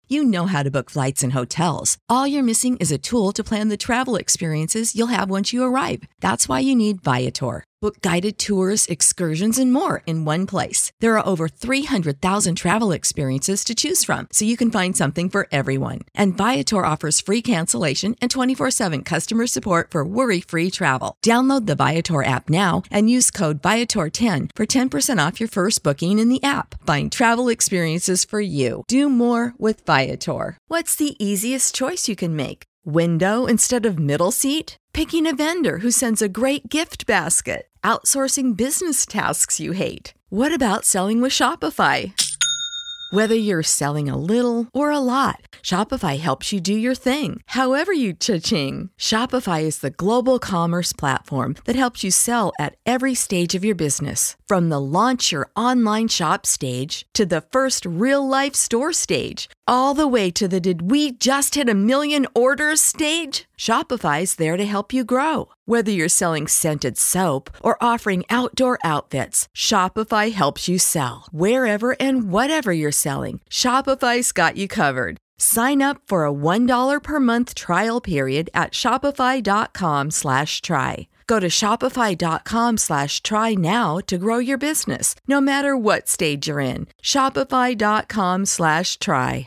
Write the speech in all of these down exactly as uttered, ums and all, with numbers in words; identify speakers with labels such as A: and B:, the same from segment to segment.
A: You know how to book flights and hotels. All you're missing is a tool to plan the travel experiences you'll have once you arrive. That's why you need Viator. Book guided tours, excursions, and more in one place. There are over three hundred thousand travel experiences to choose from, so you can find something for everyone. And Viator offers free cancellation and twenty-four seven customer support for worry-free travel. Download the Viator app now and use code Viator ten for ten percent off your first booking in the app. Find travel experiences for you. Do more with Viator. What's the easiest choice you can make? Window instead of middle seat? Picking a vendor who sends a great gift basket? Outsourcing business tasks you hate? What about selling with Shopify? Whether you're selling a little or a lot, Shopify helps you do your thing, however you cha-ching. Shopify is the global commerce platform that helps you sell at every stage of your business. From the launch your online shop stage to the first real-life store stage, all the way to the did we just hit a million orders stage. Shopify's there to help you grow. Whether you're selling scented soap or offering outdoor outfits, Shopify helps you sell. Wherever and whatever you're selling, Shopify's got you covered. Sign up for a one dollar per month trial period at shopify.com slash try. Go to shopify.com slash try now to grow your business, no matter what stage you're in. Shopify.com slash try.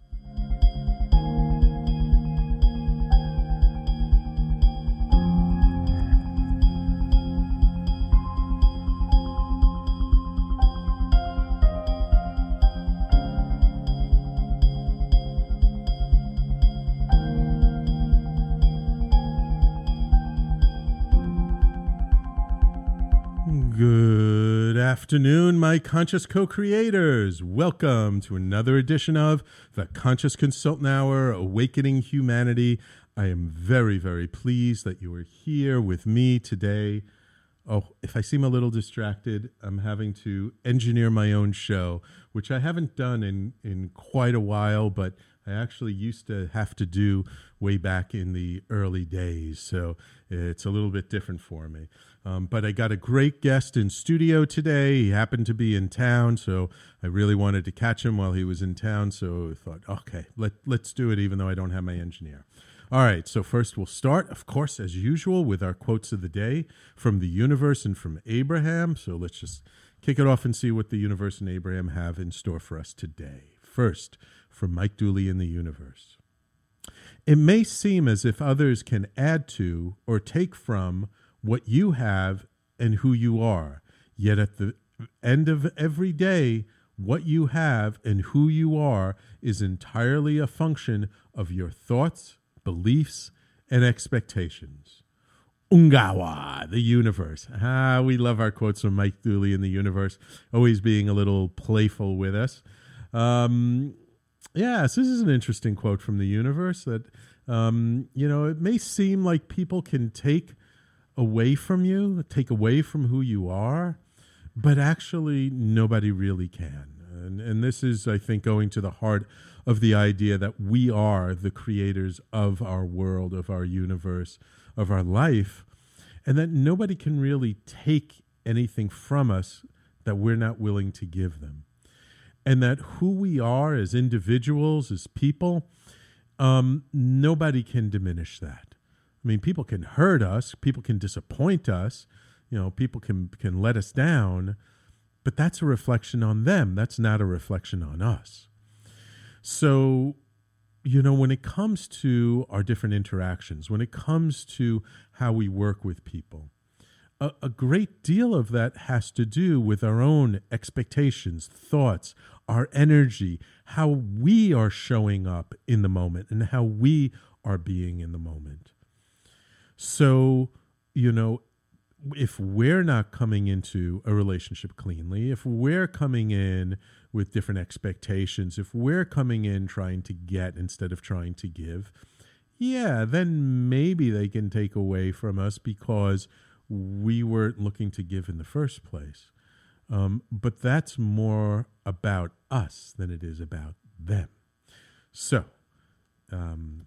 B: Good afternoon, my conscious co-creators. Welcome to another edition of the Conscious Consultant Hour, Awakening Humanity. I am very, very pleased that you are here with me today. Oh, if I seem a little distracted, I'm having to engineer my own show, which I haven't done in, in quite a while, but I actually used to have to do way back in the early days. So it's a little bit different for me. Um, but I got a great guest in studio today. He happened to be in town, so I really wanted to catch him while he was in town. So I thought, okay, let, let's do it, even though I don't have my engineer. All right, so first we'll start, of course, as usual, with our quotes of the day from the universe and from Abraham. So let's just kick it off and see what the universe and Abraham have in store for us today. First, from Mike Dooley in the universe. It may seem as if others can add to or take from what you have and who you are, yet at the end of every day, what you have and who you are is entirely a function of your thoughts, beliefs, and expectations. Ungawa, the universe. Ah, we love our quotes from Mike Dooley in the universe, always being a little playful with us. Um, yes, this is an interesting quote from the universe that, um, you know, it may seem like people can take away from you, take away from who you are, but actually nobody really can. And, and this is, I think, going to the heart of the idea that we are the creators of our world, of our universe, of our life, and that nobody can really take anything from us that we're not willing to give them. And that who we are as individuals, as people, um, nobody can diminish that. I mean, people can hurt us, people can disappoint us, you know, people can can let us down, but that's a reflection on them. That's not a reflection on us. So, you know, when it comes to our different interactions, when it comes to how we work with people, a, a great deal of that has to do with our own expectations, thoughts, our energy, how we are showing up in the moment and how we are being in the moment. So, you know, if we're not coming into a relationship cleanly, if we're coming in with different expectations, if we're coming in trying to get instead of trying to give, yeah, then maybe they can take away from us because we weren't looking to give in the first place. Um, but that's more about us than it is about them. So, um,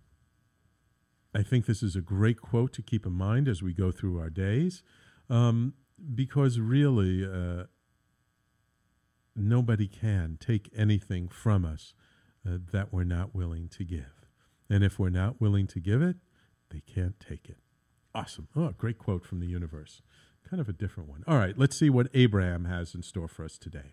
B: I think this is a great quote to keep in mind as we go through our days, um, because really uh, nobody can take anything from us uh, that we're not willing to give. And if we're not willing to give it, they can't take it. Awesome. Oh, great quote from the universe. Kind of a different one. All right, let's see what Abraham has in store for us today.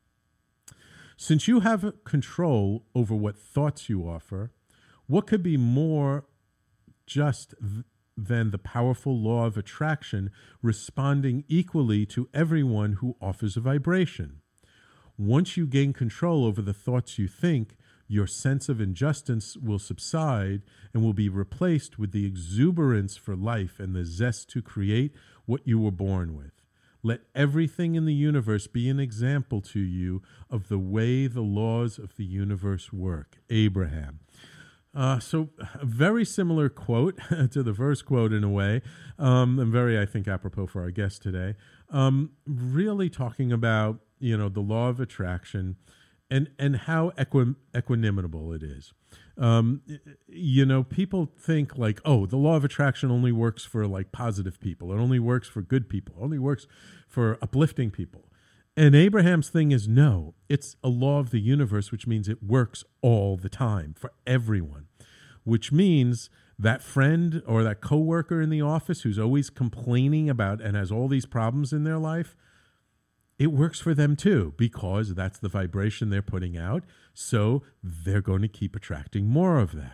B: Since you have control over what thoughts you offer, what could be more just th- than the powerful law of attraction responding equally to everyone who offers a vibration? Once you gain control over the thoughts you think, your sense of injustice will subside and will be replaced with the exuberance for life and the zest to create what you were born with. Let everything in the universe be an example to you of the way the laws of the universe work. Abraham. Uh, so a very similar quote to the first quote in a way, um, and very, I think, apropos for our guest today, um, really talking about, you know, the law of attraction and, and how equi- equanimable it is. Um, you know, people think like, oh, the law of attraction only works for like positive people. It only works for good people. It only works for uplifting people. And Abraham's thing is, no, it's a law of the universe, which means it works all the time for everyone, which means that friend or that coworker in the office who's always complaining about and has all these problems in their life, it works for them too, because that's the vibration they're putting out. So they're going to keep attracting more of that.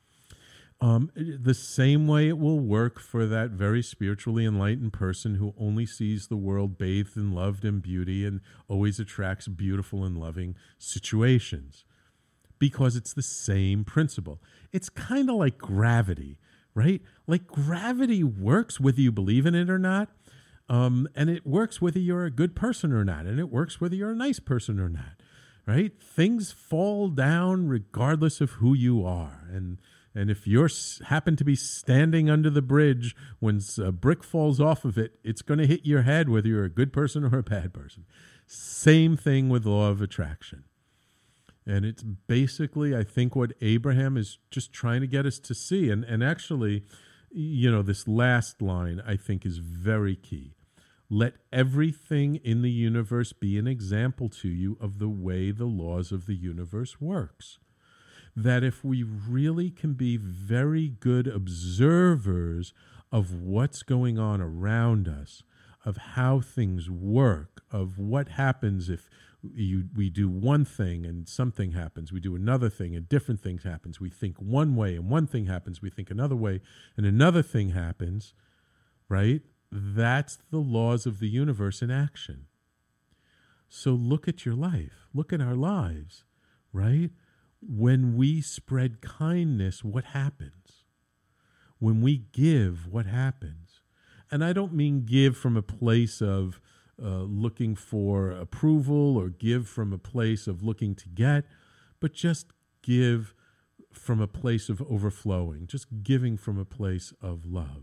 B: Um, the same way it will work for that very spiritually enlightened person who only sees the world bathed in love and beauty and always attracts beautiful and loving situations, because it's the same principle. It's kind of like gravity, right? Like gravity works whether you believe in it or not, um, and it works whether you're a good person or not, and it works whether you're a nice person or not, right? Things fall down regardless of who you are, and And if you happen to be standing under the bridge when a brick falls off of it, it's going to hit your head whether you're a good person or a bad person. Same thing with law of attraction. And it's basically, I think, what Abraham is just trying to get us to see. And, and actually, you know, this last line, I think, is very key. Let everything in the universe be an example to you of the way the laws of the universe works. That if we really can be very good observers of what's going on around us, of how things work, of what happens if you, we do one thing and something happens, we do another thing and different things happens, we think one way and one thing happens, we think another way and another thing happens, right? That's the laws of the universe in action. So look at your life, look at our lives, right? When we spread kindness, what happens? When we give, what happens? And I don't mean give from a place of uh, looking for approval or give from a place of looking to get, but just give from a place of overflowing, just giving from a place of love.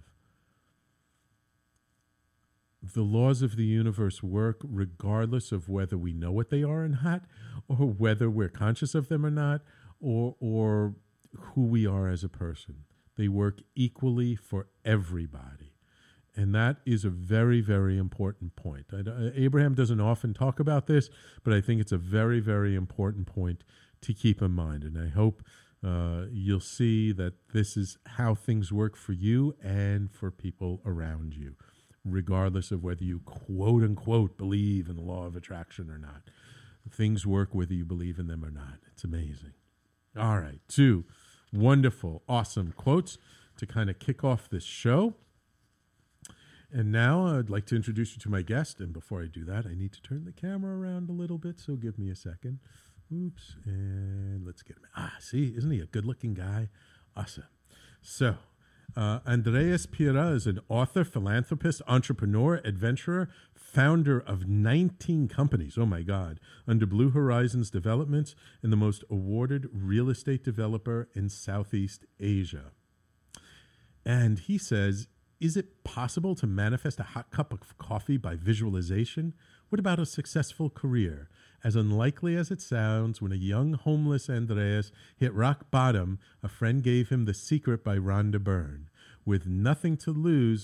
B: The laws of the universe work regardless of whether we know what they are or not, or whether we're conscious of them or not, or or who we are as a person. They work equally for everybody. And that is a very, very important point. I, Abraham doesn't often talk about this, but I think it's a very, very important point to keep in mind. And I hope uh, you'll see that this is how things work for you and for people around you, regardless of whether you quote unquote believe in the law of attraction or not. Things work whether you believe in them or not. It's amazing. All right, two wonderful, awesome quotes to kind of kick off this show. And now I'd like to introduce you to my guest. And before I do that, I need to turn the camera around a little bit, so give me a second. Oops, and let's get him. Ah, see, isn't he a good-looking guy? Awesome. So, Uh, Andreas Pira is an author, philanthropist, entrepreneur, adventurer, founder of nineteen companies, oh my God, under Blue Horizons Developments, and the most awarded real estate developer in Southeast Asia. And he says, is it possible to manifest a hot cup of coffee by visualization? What about a successful career? As unlikely as it sounds, when a young homeless Andreas hit rock bottom, a friend gave him The Secret by Rhonda Byrne. With nothing to lose,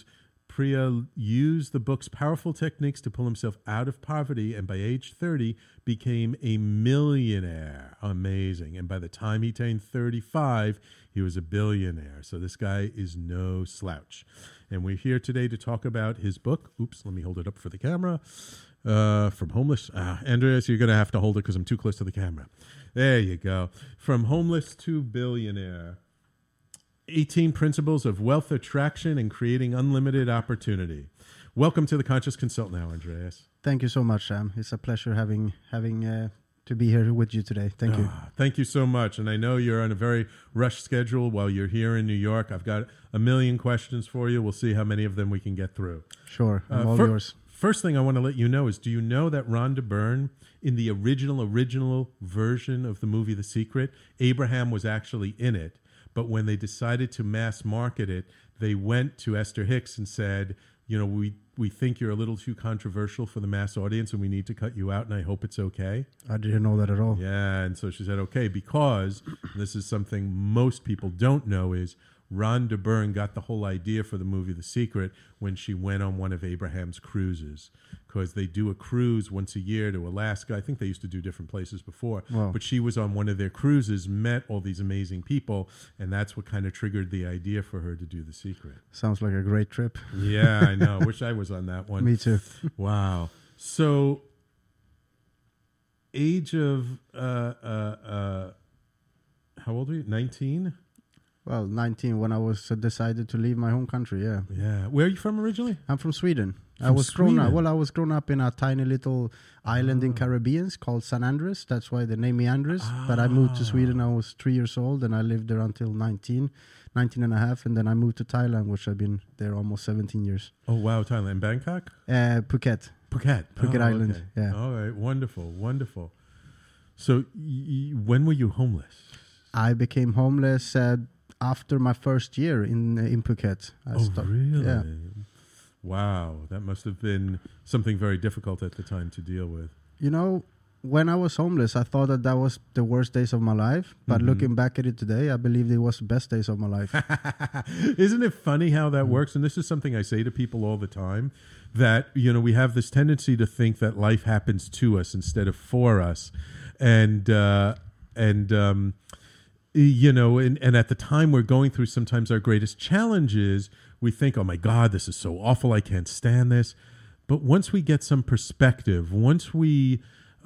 B: Priya used the book's powerful techniques to pull himself out of poverty, and by age thirty became a millionaire. Amazing. And by the time he turned thirty-five, he was a billionaire. So this guy is no slouch. And we're here today to talk about his book. Oops, let me hold it up for the camera. Uh, from homeless. Ah, Andreas, you're going to have to hold it because I'm too close to the camera. There you go. From homeless to billionaire. eighteen Principles of Wealth Attraction and Creating Unlimited Opportunity. Welcome to the Conscious Consultant now, Andreas.
C: Thank you so much, Sam. It's a pleasure having having uh, to be here with you today. Thank you.
B: Ah, thank you so much. And I know you're on a very rushed schedule while you're here in New York. I've got a million questions for you. We'll see how many of them we can get through.
C: Sure. I'm
B: uh,
C: all
B: fir-
C: yours.
B: First thing I want to let you know is, do you know that Rhonda Byrne, in the original, original version of the movie The Secret, Abraham was actually in it. But when they decided to mass market it, they went to Esther Hicks and said, you know, we, we think you're a little too controversial for the mass audience and we need to cut you out, and I hope it's okay.
C: I didn't know that at all.
B: Yeah, and so she said, okay, because this is something most people don't know is Rhonda Byrne got the whole idea for the movie The Secret when she went on one of Abraham's cruises, because they do a cruise once a year to Alaska. I think they used to do different places before,
C: wow.
B: But she was on one of their cruises, met all these amazing people, and that's what kind of triggered the idea for her to do The Secret.
C: Sounds like a great trip.
B: Yeah, I know. Wish I was on that one.
C: Me too.
B: Wow. So, age of, uh, uh, uh, how old are you? nineteen?
C: Well, nineteen when I was uh, decided to leave my home country. Yeah.
B: Yeah. Where are you from originally?
C: I'm from Sweden.
B: From
C: I was grown up.
B: Sweden?
C: Well, I was grown up in a tiny little island
B: Oh.
C: in Caribbean called San Andres. That's why they named me Andres. But I moved to Sweden. I was three years old, and I lived there until nineteen, nineteen and a half, and then I moved to Thailand, which I've been there almost seventeen years.
B: Oh, wow. Thailand. Bangkok?
C: Uh, Phuket.
B: Phuket.
C: Phuket
B: Oh,
C: Island.
B: okay.
C: Yeah.
B: All right. Wonderful. Wonderful. So, y- y- when were you homeless?
C: I became homeless uh, after my first year in uh, in Phuket. I
B: Oh,
C: sto-
B: really?
C: Yeah.
B: Wow. That must have been something very difficult at the time to deal with.
C: You know, when I was homeless, I thought that that was the worst days of my life. But
B: Mhm.
C: looking back at it today, I believe it was the best days of my life.
B: Isn't it funny how that works? And this is something I say to people all the time, that, you know, we have this tendency to think that life happens to us instead of for us. And, uh, and, um, you know, and, and at the time we're going through sometimes our greatest challenges, we think, oh my God, this is so awful, I can't stand this. But once we get some perspective, once we,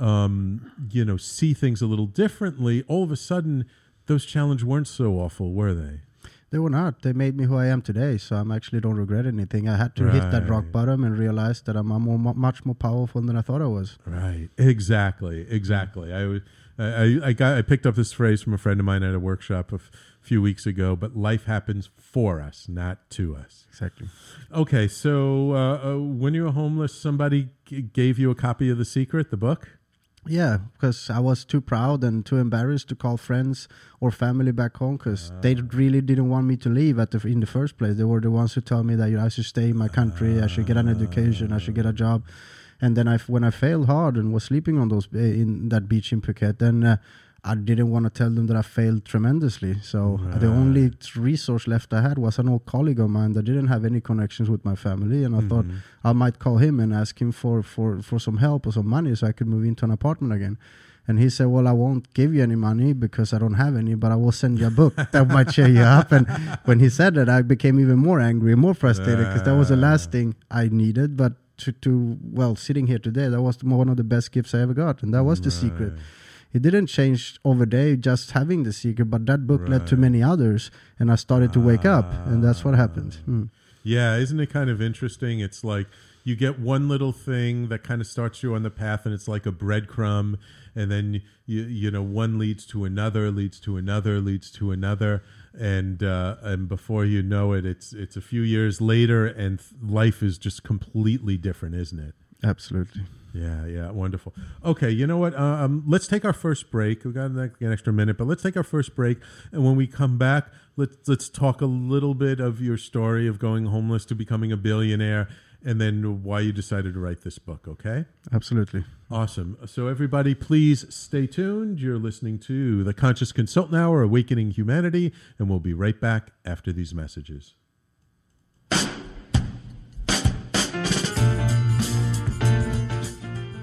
B: um, you know, see things a little differently, all of a sudden, those challenges weren't so awful, were they?
C: They were not. They made me who I am today. So I actually don't regret anything. I had to hit that rock
B: Right.
C: bottom and realize that I'm, I'm more, much more powerful than I thought I was.
B: Right. Exactly. Exactly. I was. I, I got. I picked up this phrase from a friend of mine at a workshop a f- few weeks ago. But life happens for us, not to us.
C: Exactly.
B: Okay. So uh, uh, when you were homeless, somebody g- gave you a copy of The Secret, the book.
C: Yeah, because I was too proud and too embarrassed to call friends or family back home because they really didn't want me to leave at the, in the first place. They were the ones who told me that, you know, I should stay in my country, I should get an education, I should get a job. And then I, when I failed hard and was sleeping on those in that beach in Phuket, then uh, I didn't want to tell them that I failed tremendously. So
B: Right.
C: the only resource left I had was an old colleague of mine that didn't have any connections with my family. And I
B: Mhm.
C: thought I might call him and ask him for, for, for some help or some money so I could move into an apartment again. And he said, well, I won't give you any money because I don't have any, but I will send you a book that might cheer you up. And when he said that, I became even more angry, more frustrated, because that was the last thing I needed. But to, to well, sitting here today, that was one of the best gifts I ever got. And that was The Secret.
B: Right.
C: It didn't change over day just having The Secret, but that book led to
B: Right.
C: many others. And I started to wake up. And that's what happened. Mm.
B: Yeah, isn't it kind of interesting? It's like you get one little thing that kind of starts you on the path, and it's like a breadcrumb, and then you you know one leads to another, leads to another, leads to another, and uh, and before you know it, it's it's a few years later, and th- life is just completely different, isn't it?
C: Absolutely.
B: Yeah, yeah, wonderful. Okay, you know what? Um, let's take our first break. We've got an extra minute, but let's take our first break. And when we come back, let's let's talk a little bit of your story of going homeless to becoming a billionaire, and then why you decided to write this book, okay?
C: Absolutely.
B: Awesome. So everybody, please stay tuned. You're listening to the Conscious Consultant Hour, Awakening Humanity, and we'll be right back after these messages.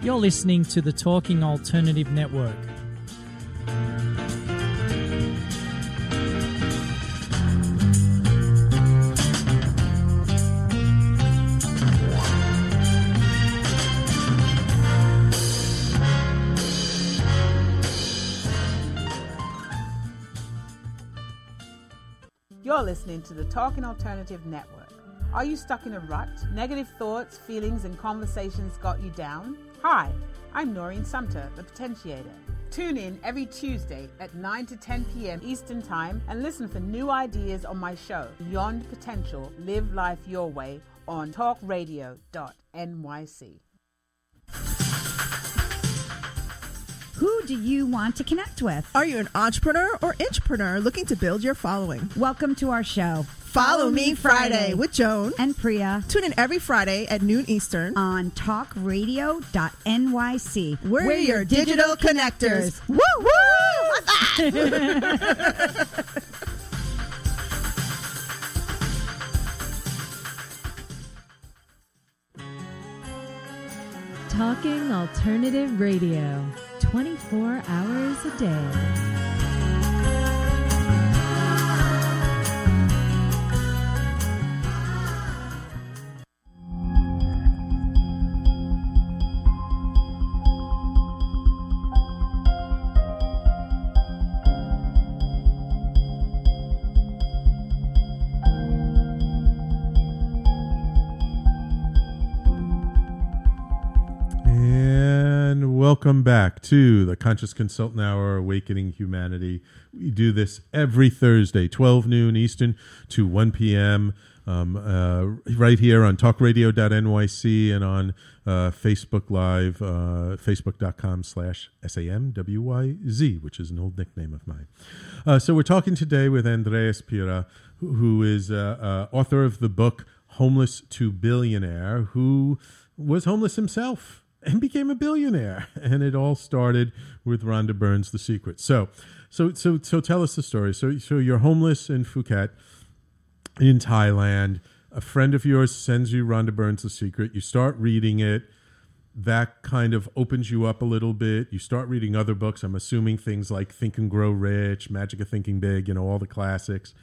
D: You're listening to the Talking Alternative Network.
E: You're listening to the Talking Alternative Network. Are you stuck in a rut? Negative thoughts, feelings, and conversations got you down? Hi, I'm Noreen Sumter, the Potentiator. Tune in every Tuesday at nine to ten p.m. Eastern Time and listen for new ideas on my show, Beyond Potential, Live Life Your Way, on talk radio dot n y c.
F: Who do you want to connect with?
G: Are you an entrepreneur or intrapreneur looking to build your following?
F: Welcome to our show.
G: Follow Me Friday with Joan
F: and Priya.
G: Tune in every Friday at noon Eastern
F: on talk radio dot n y c.
G: We're, We're your digital connectors. Woo woo!
H: Talking Alternative Radio, twenty-four hours a day.
B: Welcome back to the Conscious Consultant Hour, Awakening Humanity. We do this every Thursday, twelve noon Eastern to one p.m. Um, uh, right here on talk radio dot n y c and on uh, Facebook Live, uh, facebook.com slash S-A-M-W-Y-Z, which is an old nickname of mine. Uh, so we're talking today with Andreas Pira, who, who is uh, uh, author of the book Homeless to Billionaire, who was homeless himself and became a billionaire. And it all started with Rhonda Byrne's The Secret. So, so, so, so tell us the story. So, so you're homeless in Phuket, in Thailand. A friend of yours sends you Rhonda Byrne's The Secret. You start reading it. That kind of opens you up a little bit. You start reading other books. I'm assuming things like Think and Grow Rich, Magic of Thinking Big, you know, all the classics.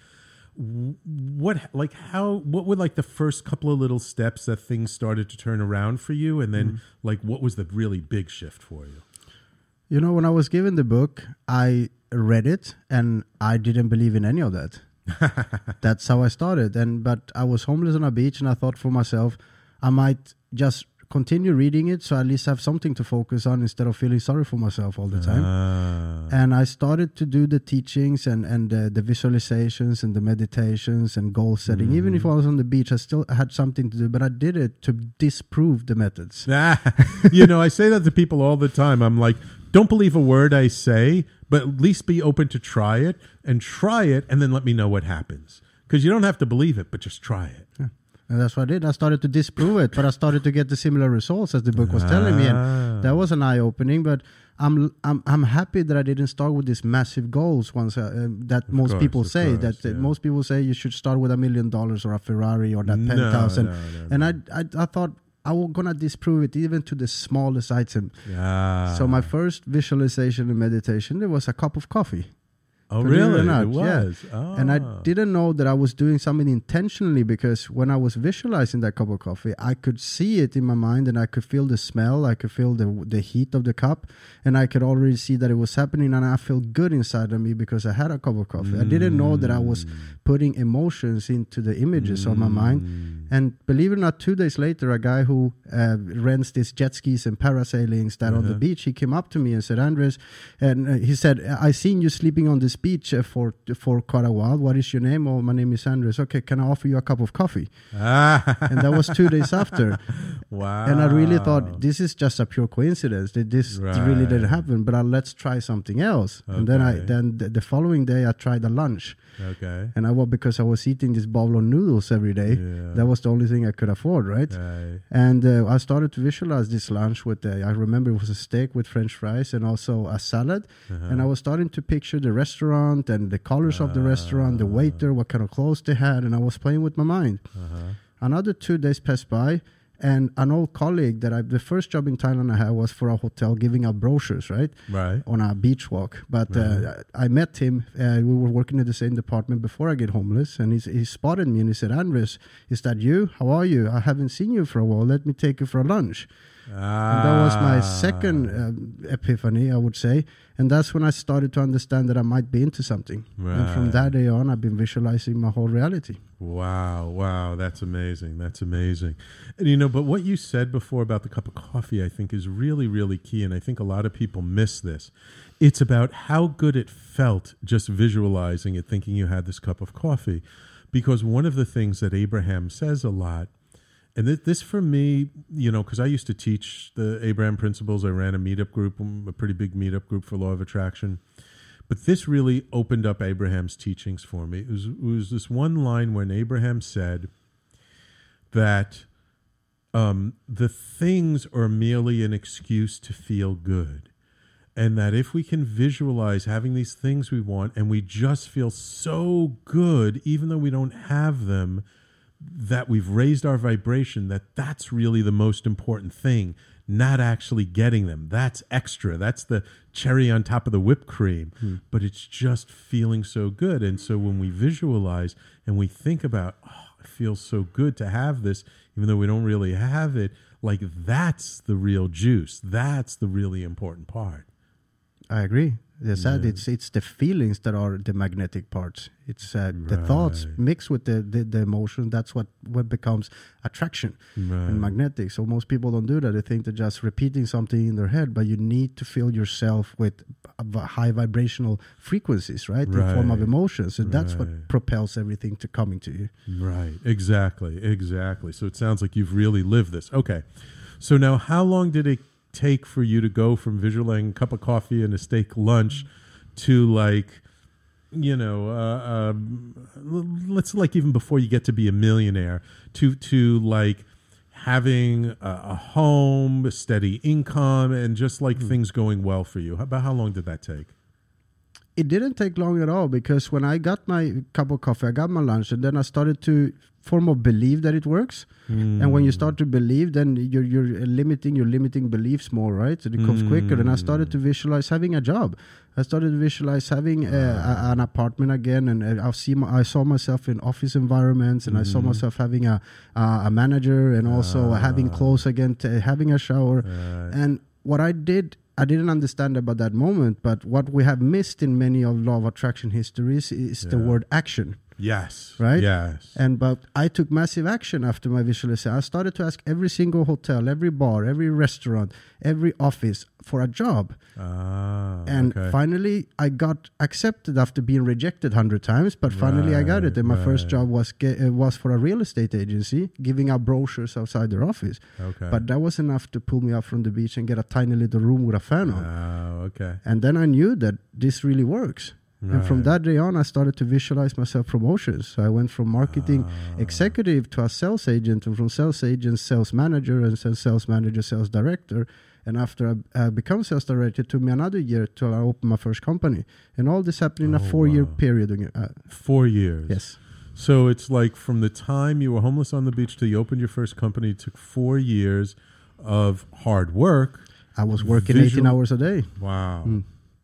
B: What, like, how, what were like the first couple of little steps that things started to turn around for you? And then, mm. like, what was the really big shift for you?
C: You know, when I was given the book, I read it and I didn't believe in any of that. That's how I started. And, but I was homeless on a beach and I thought for myself, I might just continue reading it so I at least have something to focus on instead of feeling sorry for myself all the time. Ah. And I started to do the teachings and, and uh, the visualizations and the meditations and goal setting. Mm. Even if I was on the beach, I still had something to do, but I did it to disprove the methods.
B: Ah. You know, I say that to people all the time. I'm like, don't believe a word I say, but at least be open to try it and try it and then let me know what happens. Because you don't have to believe it, but just try it.
C: Yeah. And that's what I did. I started to disprove it, but I started to get the similar results as the book was ah. telling me, and that was an eye-opening. But I'm I'm I'm happy that I didn't start with these massive goals. Once uh, uh, that of most course, people say course, that yeah. uh, most people say you should start with a million dollars or a Ferrari or that no, penthouse, and no, no, and no. I, I I thought I was gonna disprove it even to the smallest item.
B: Yeah.
C: So my first visualization and meditation, there was a cup of coffee.
B: Oh, really?
C: Not,
B: it was.
C: Yeah.
B: Oh.
C: And I didn't know that I was doing something intentionally, because when I was visualizing that cup of coffee, I could see it in my mind and I could feel the smell. I could feel the the heat of the cup, and I could already see that it was happening, and I felt good inside of me because I had a cup of coffee. Mm. I didn't know that I was putting emotions into the images mm. on my mind. And believe it or not, two days later, a guy who uh, rents these jet skis and parasailings that uh-huh. on the beach, he came up to me and said, Andres, and uh, he said, I seen you sleeping on this beach uh, for for quite a while. What is your name? Oh, my name is Andres. Okay, can I offer you a cup of coffee? Ah. And that was two days after.
B: Wow.
C: And I really thought, this is just a pure coincidence. That this right. really didn't happen, but uh, let's try something else. Okay. And then I then the, the following day, I tried a lunch.
B: Okay.
C: And I was, because I was eating this bowl of noodles every day. Yeah. That was the only thing I could afford, right?
B: right.
C: And uh, I started to visualize this lunch with, uh, I remember it was a steak with French fries and also a salad. Uh-huh. And I was starting to picture the restaurant and the colors uh, of the restaurant, the waiter, what kind of clothes they had. And I was playing with my mind. Uh-huh. Another two days passed by. And an old colleague that I, the first job in Thailand I had was for a hotel giving out brochures, right?
B: Right.
C: On a beach walk. But
B: Right.
C: uh, I met him. Uh, we were working in the same department before I get homeless. And he's, he spotted me and he said, Andres, is that you? How are you? I haven't seen you for a while. Let me take you for a lunch.
B: Ah.
C: And that was my second um, epiphany, I would say. And that's when I started to understand that I might be into something. And from
B: Right.
C: that day on, I've been visualizing my whole reality.
B: Wow, wow, that's amazing. That's amazing. And you know, but what you said before about the cup of coffee, I think is really, really key. And I think a lot of people miss this. It's about how good it felt just visualizing it, thinking you had this cup of coffee. Because one of the things that Abraham says a lot, and th- this for me, you know, because I used to teach the Abraham principles. I ran a meetup group, um, a pretty big meetup group for Law of Attraction. But this really opened up Abraham's teachings for me. It was, it was this one line when Abraham said that um, the things are merely an excuse to feel good. And that if we can visualize having these things we want and we just feel so good, even though we don't have them, that we've raised our vibration, that that's really the most important thing, not actually getting them. That's extra. That's the cherry on top of the whipped cream. Hmm. But it's just feeling so good. And so when we visualize and we think about, oh, it feels so good to have this, even though we don't really have it, like that's the real juice. That's the really important part.
C: I agree. As I said,
B: Yeah.
C: it's it's the feelings that are the magnetic parts. It's uh, the
B: Right.
C: thoughts mixed with the, the, the emotion. That's what, what becomes attraction
B: Right.
C: and magnetic. So most people don't do that. They think they're just repeating something in their head, but you need to fill yourself with v- high vibrational frequencies, right? In form of
B: Right.
C: emotions. And that's
B: Right.
C: what propels everything to coming to you.
B: Right. Exactly. Exactly. So it sounds like you've really lived this. Okay. So now how long did it take for you to go from visualizing a cup of coffee and a steak lunch to like, you know, uh, um, let's like even before you get to be a millionaire, to to like having a, a home, a steady income, and just like things going well for you? How, about how long did that take?
C: It didn't take long at all, because when I got my cup of coffee, I got my lunch, and then I started to form of believe that it works.
B: Mm.
C: And when you start to believe, then you're you're limiting your limiting beliefs more, right? So it comes
B: Mm.
C: quicker. And I started to visualize having a job. I started to visualize having uh, a, an apartment again, and uh, I see my, I saw myself in office environments, and I saw myself having a uh, a manager, and also having clothes again, to, having a shower.
B: Right.
C: And what I did, I didn't understand about that moment, but what we have missed in many of law of attraction histories is the
B: Yeah.
C: word action.
B: Yes.
C: Right?
B: Yes.
C: And but I took massive action after my visualization. I started to ask every single hotel, every bar, every restaurant, every office for a job.
B: Ah,
C: And
B: okay.
C: finally, I got accepted after being rejected a hundred times. But finally, I got it. And my first
B: Right,
C: job was ge- uh, was for a real estate agency, giving out brochures outside their office.
B: Okay.
C: But that was enough to pull me up from the beach and get a tiny little room with a fan on.
B: Oh, okay.
C: And then I knew that this really works. And from
B: Right.
C: that day on, I started to visualize myself promotions. So I went from marketing
B: Ah.
C: executive to a sales agent, and from sales agent, sales manager, and then sales manager, sales director. And after I, I become sales director, it took me another year till I opened my first company. And all this happened in a
B: Oh,
C: four-year
B: wow.
C: period. Uh,
B: Four years.
C: yes.
B: So it's like from the time you were homeless on the beach till you opened your first company, it took four years of hard work.
C: I was working
B: Visual-
C: eighteen hours a day.
B: Wow.
C: Mm.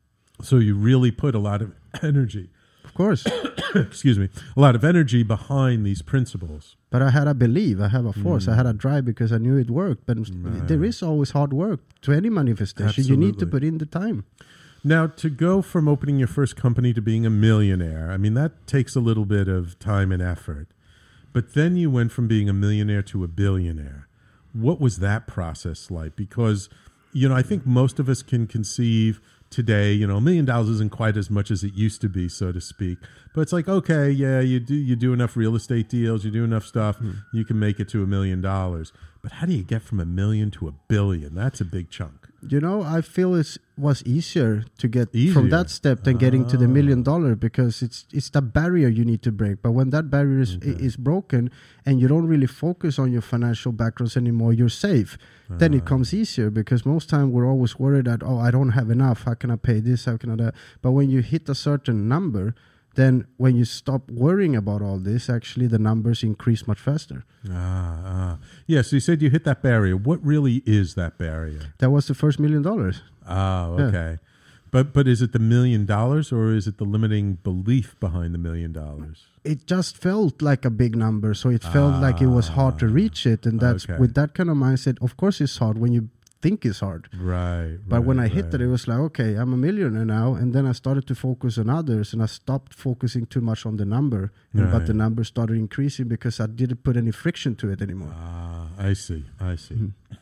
B: So you really put a lot of energy,
C: Of course.
B: excuse me, a lot of energy behind these principles.
C: But I had a belief, I have a force, I had a drive because I knew it worked. But
B: Right.
C: there is always hard work to any manifestation. You need to
B: Absolutely.
C: put in the time.
B: Now, to go from opening your first company to being a millionaire, I mean, that takes a little bit of time and effort. But then you went from being a millionaire to a billionaire. What was that process like? Because, you know, I think most of us can conceive today, you know, a million dollars isn't quite as much as it used to be, so to speak. But it's like, okay, yeah, you do you do enough real estate deals, you do enough stuff, you can make it to a million dollars. But how do you get from a million to a billion? That's a big chunk.
C: You know, I feel it was easier to get
B: Easier?
C: from that step than getting to the million dollar, because it's it's the barrier you need to break. But when that barrier is, is broken and you don't really focus on your financial backgrounds anymore, you're safe. Then it comes easier, because most time we're always worried that, oh, I don't have enough. How can I pay this? How can I that? But when you hit a certain number, then when you stop worrying about all this, actually the numbers increase much faster.
B: Ah, ah. Yeah, so you said you hit that barrier. What really is that barrier?
C: That was the first million dollars.
B: Oh, okay. Yeah. But but is it the million dollars or is it the limiting belief behind the million dollars?
C: It just felt like a big number, so it felt ah, like it was hard to reach it. And that's okay. With that kind of mindset, of course it's hard when you think it's hard.
B: Right.
C: But
B: right,
C: when I
B: right.
C: hit it, it was like, okay, I'm a millionaire now. And then I started to focus on others and I stopped focusing too much on the number. And,
B: right.
C: But the number started increasing because I didn't put any friction to it anymore.
B: Ah, I see. I see. Mm-hmm.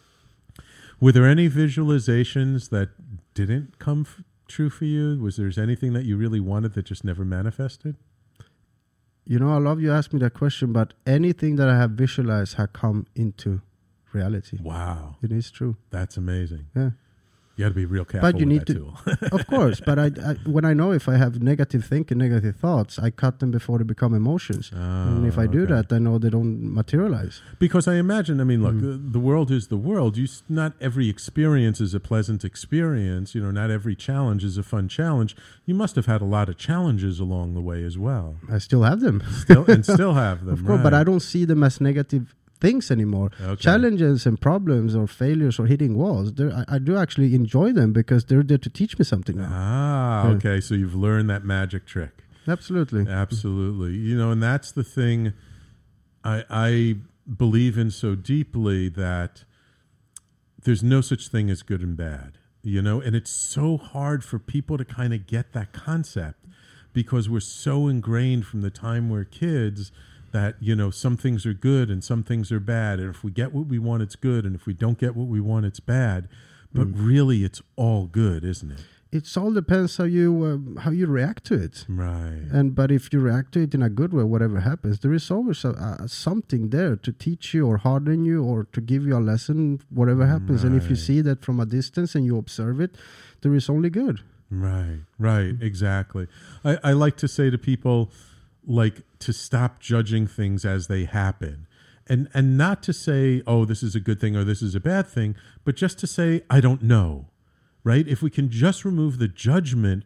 B: Were there any visualizations that didn't come f- true for you? Was there anything that you really wanted that just never manifested?
C: You know, I love you asked me that question, but anything that I have visualized has come into reality.
B: Wow.
C: It is true.
B: That's amazing.
C: Yeah.
B: You got to be real careful
C: but you
B: with
C: need
B: that
C: to,
B: tool.
C: Of course, but I, I, when I know if I have negative thinking, negative thoughts, I cut them before they become emotions.
B: Oh,
C: and if I do
B: okay.
C: that, I know they don't materialize.
B: Because I imagine, I mean, look,
C: Mm.
B: the, the world is the world. You s- not every experience is a pleasant experience. You know, not every challenge is a fun challenge. You must have had a lot of challenges along the way as well.
C: I still have them.
B: Still, and still have them,
C: Of course,
B: right.
C: but I don't see them as negative things anymore.
B: Okay.
C: Challenges and problems or failures or hitting walls, I, I do actually enjoy them because they're there to teach me something now.
B: Ah,
C: Yeah.
B: okay. So you've learned that magic trick.
C: Absolutely.
B: Absolutely. You know, and that's the thing I, I believe in so deeply, that there's no such thing as good and bad, you know, and it's so hard for people to kind of get that concept because we're so ingrained from the time we're kids that, you know, some things are good and some things are bad. And if we get what we want, it's good. And if we don't get what we want, it's bad. But mm. really, it's all good, isn't it?
C: It all depends how you um, how you react to it.
B: Right.
C: And but if you react to it in a good way, whatever happens, there is always a, a, something there to teach you or harden you or to give you a lesson, whatever happens.
B: Right.
C: And if you see that from a distance and you observe it, there is only good.
B: Right, right, exactly. I, I like to say to people, like, to stop judging things as they happen. And and not to say, oh, this is a good thing or this is a bad thing, but just to say, I don't know, right? If we can just remove the judgment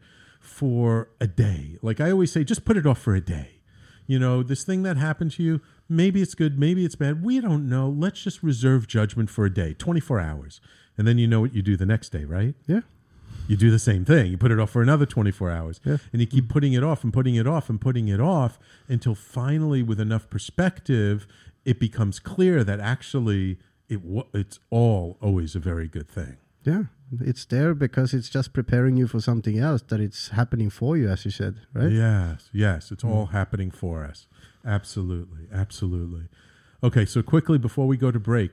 B: for a day. Like I always say, just put it off for a day. You know, this thing that happened to you, maybe it's good, maybe it's bad. We don't know. Let's just reserve judgment for a day, twenty-four hours. And then you know what you do the next day, right?
C: Yeah.
B: You do the same thing. You put it off for another twenty-four hours.
C: Yeah.
B: And you keep putting it off and putting it off and putting it off until finally, with enough perspective, it becomes clear that actually it w- it's all always a very good thing.
C: Yeah. It's there because it's just preparing you for something else, that it's happening for you, as you said, right?
B: Yes, yes. It's mm. all happening for us. Absolutely, absolutely. Okay, so quickly before we go to break,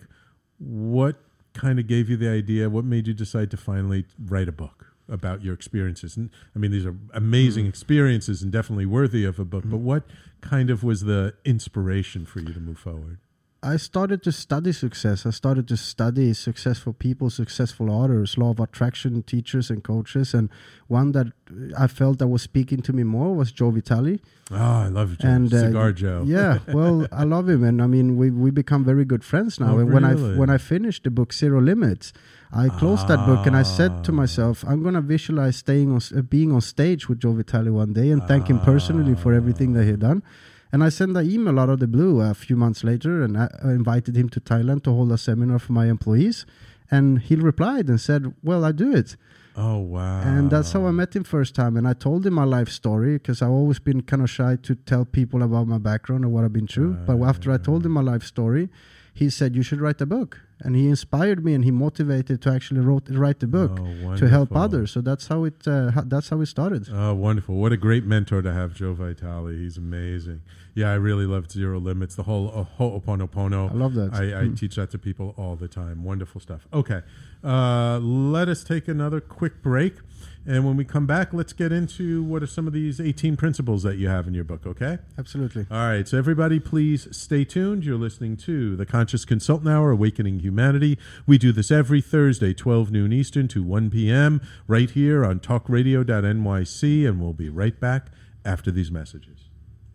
B: what kind of gave you the idea? What made you decide to finally write a book about your experiences? And I mean, these are amazing mm. experiences and definitely worthy of a book, mm. but what kind of was the inspiration for you to move forward?
C: I started to study success. I started to study successful people, successful authors, law of attraction teachers and coaches. And one that I felt that was speaking to me more was Joe Vitale.
B: Oh, I love Joe.
C: And, uh,
B: Cigar Joe.
C: Yeah, well, I love him. And I mean, we we become very good friends now.
B: Oh,
C: and when
B: really?
C: I when I finished the book Zero Limits, I closed ah. that book and I said to myself, I'm going to visualize staying on, uh, being on stage with Joe Vitale one day and thank ah. him personally for everything that he had done. And I sent an email out of the blue a few months later, and I invited him to Thailand to hold a seminar for my employees. And he replied and said, well, I do it.
B: Oh, wow.
C: And that's how I met him first time. And I told him my life story because I've always been kind of shy to tell people about my background and what I've been through. Right. But after I told him my life story, he said, you should write a book. And he inspired me and he motivated to actually wrote, write the book
B: oh,
C: to help others. So that's how it uh, ha- that's how it started.
B: Oh, wonderful. What a great mentor to have, Joe Vitale. He's amazing. Yeah, I really loved Zero Limits, the whole uh, Ho'oponopono.
C: I love that.
B: I, I
C: mm.
B: teach that to people all the time. Wonderful stuff. Okay, uh, let us take another quick break. And when we come back, let's get into what are some of these eighteen principles that you have in your book, okay?
C: Absolutely.
B: All right, so everybody please stay tuned. You're listening to the Conscious Consultant Hour, Awakening Humanity. We do this every Thursday, twelve noon Eastern to one p.m. right here on talk radio dot N Y C, and we'll be right back after these messages.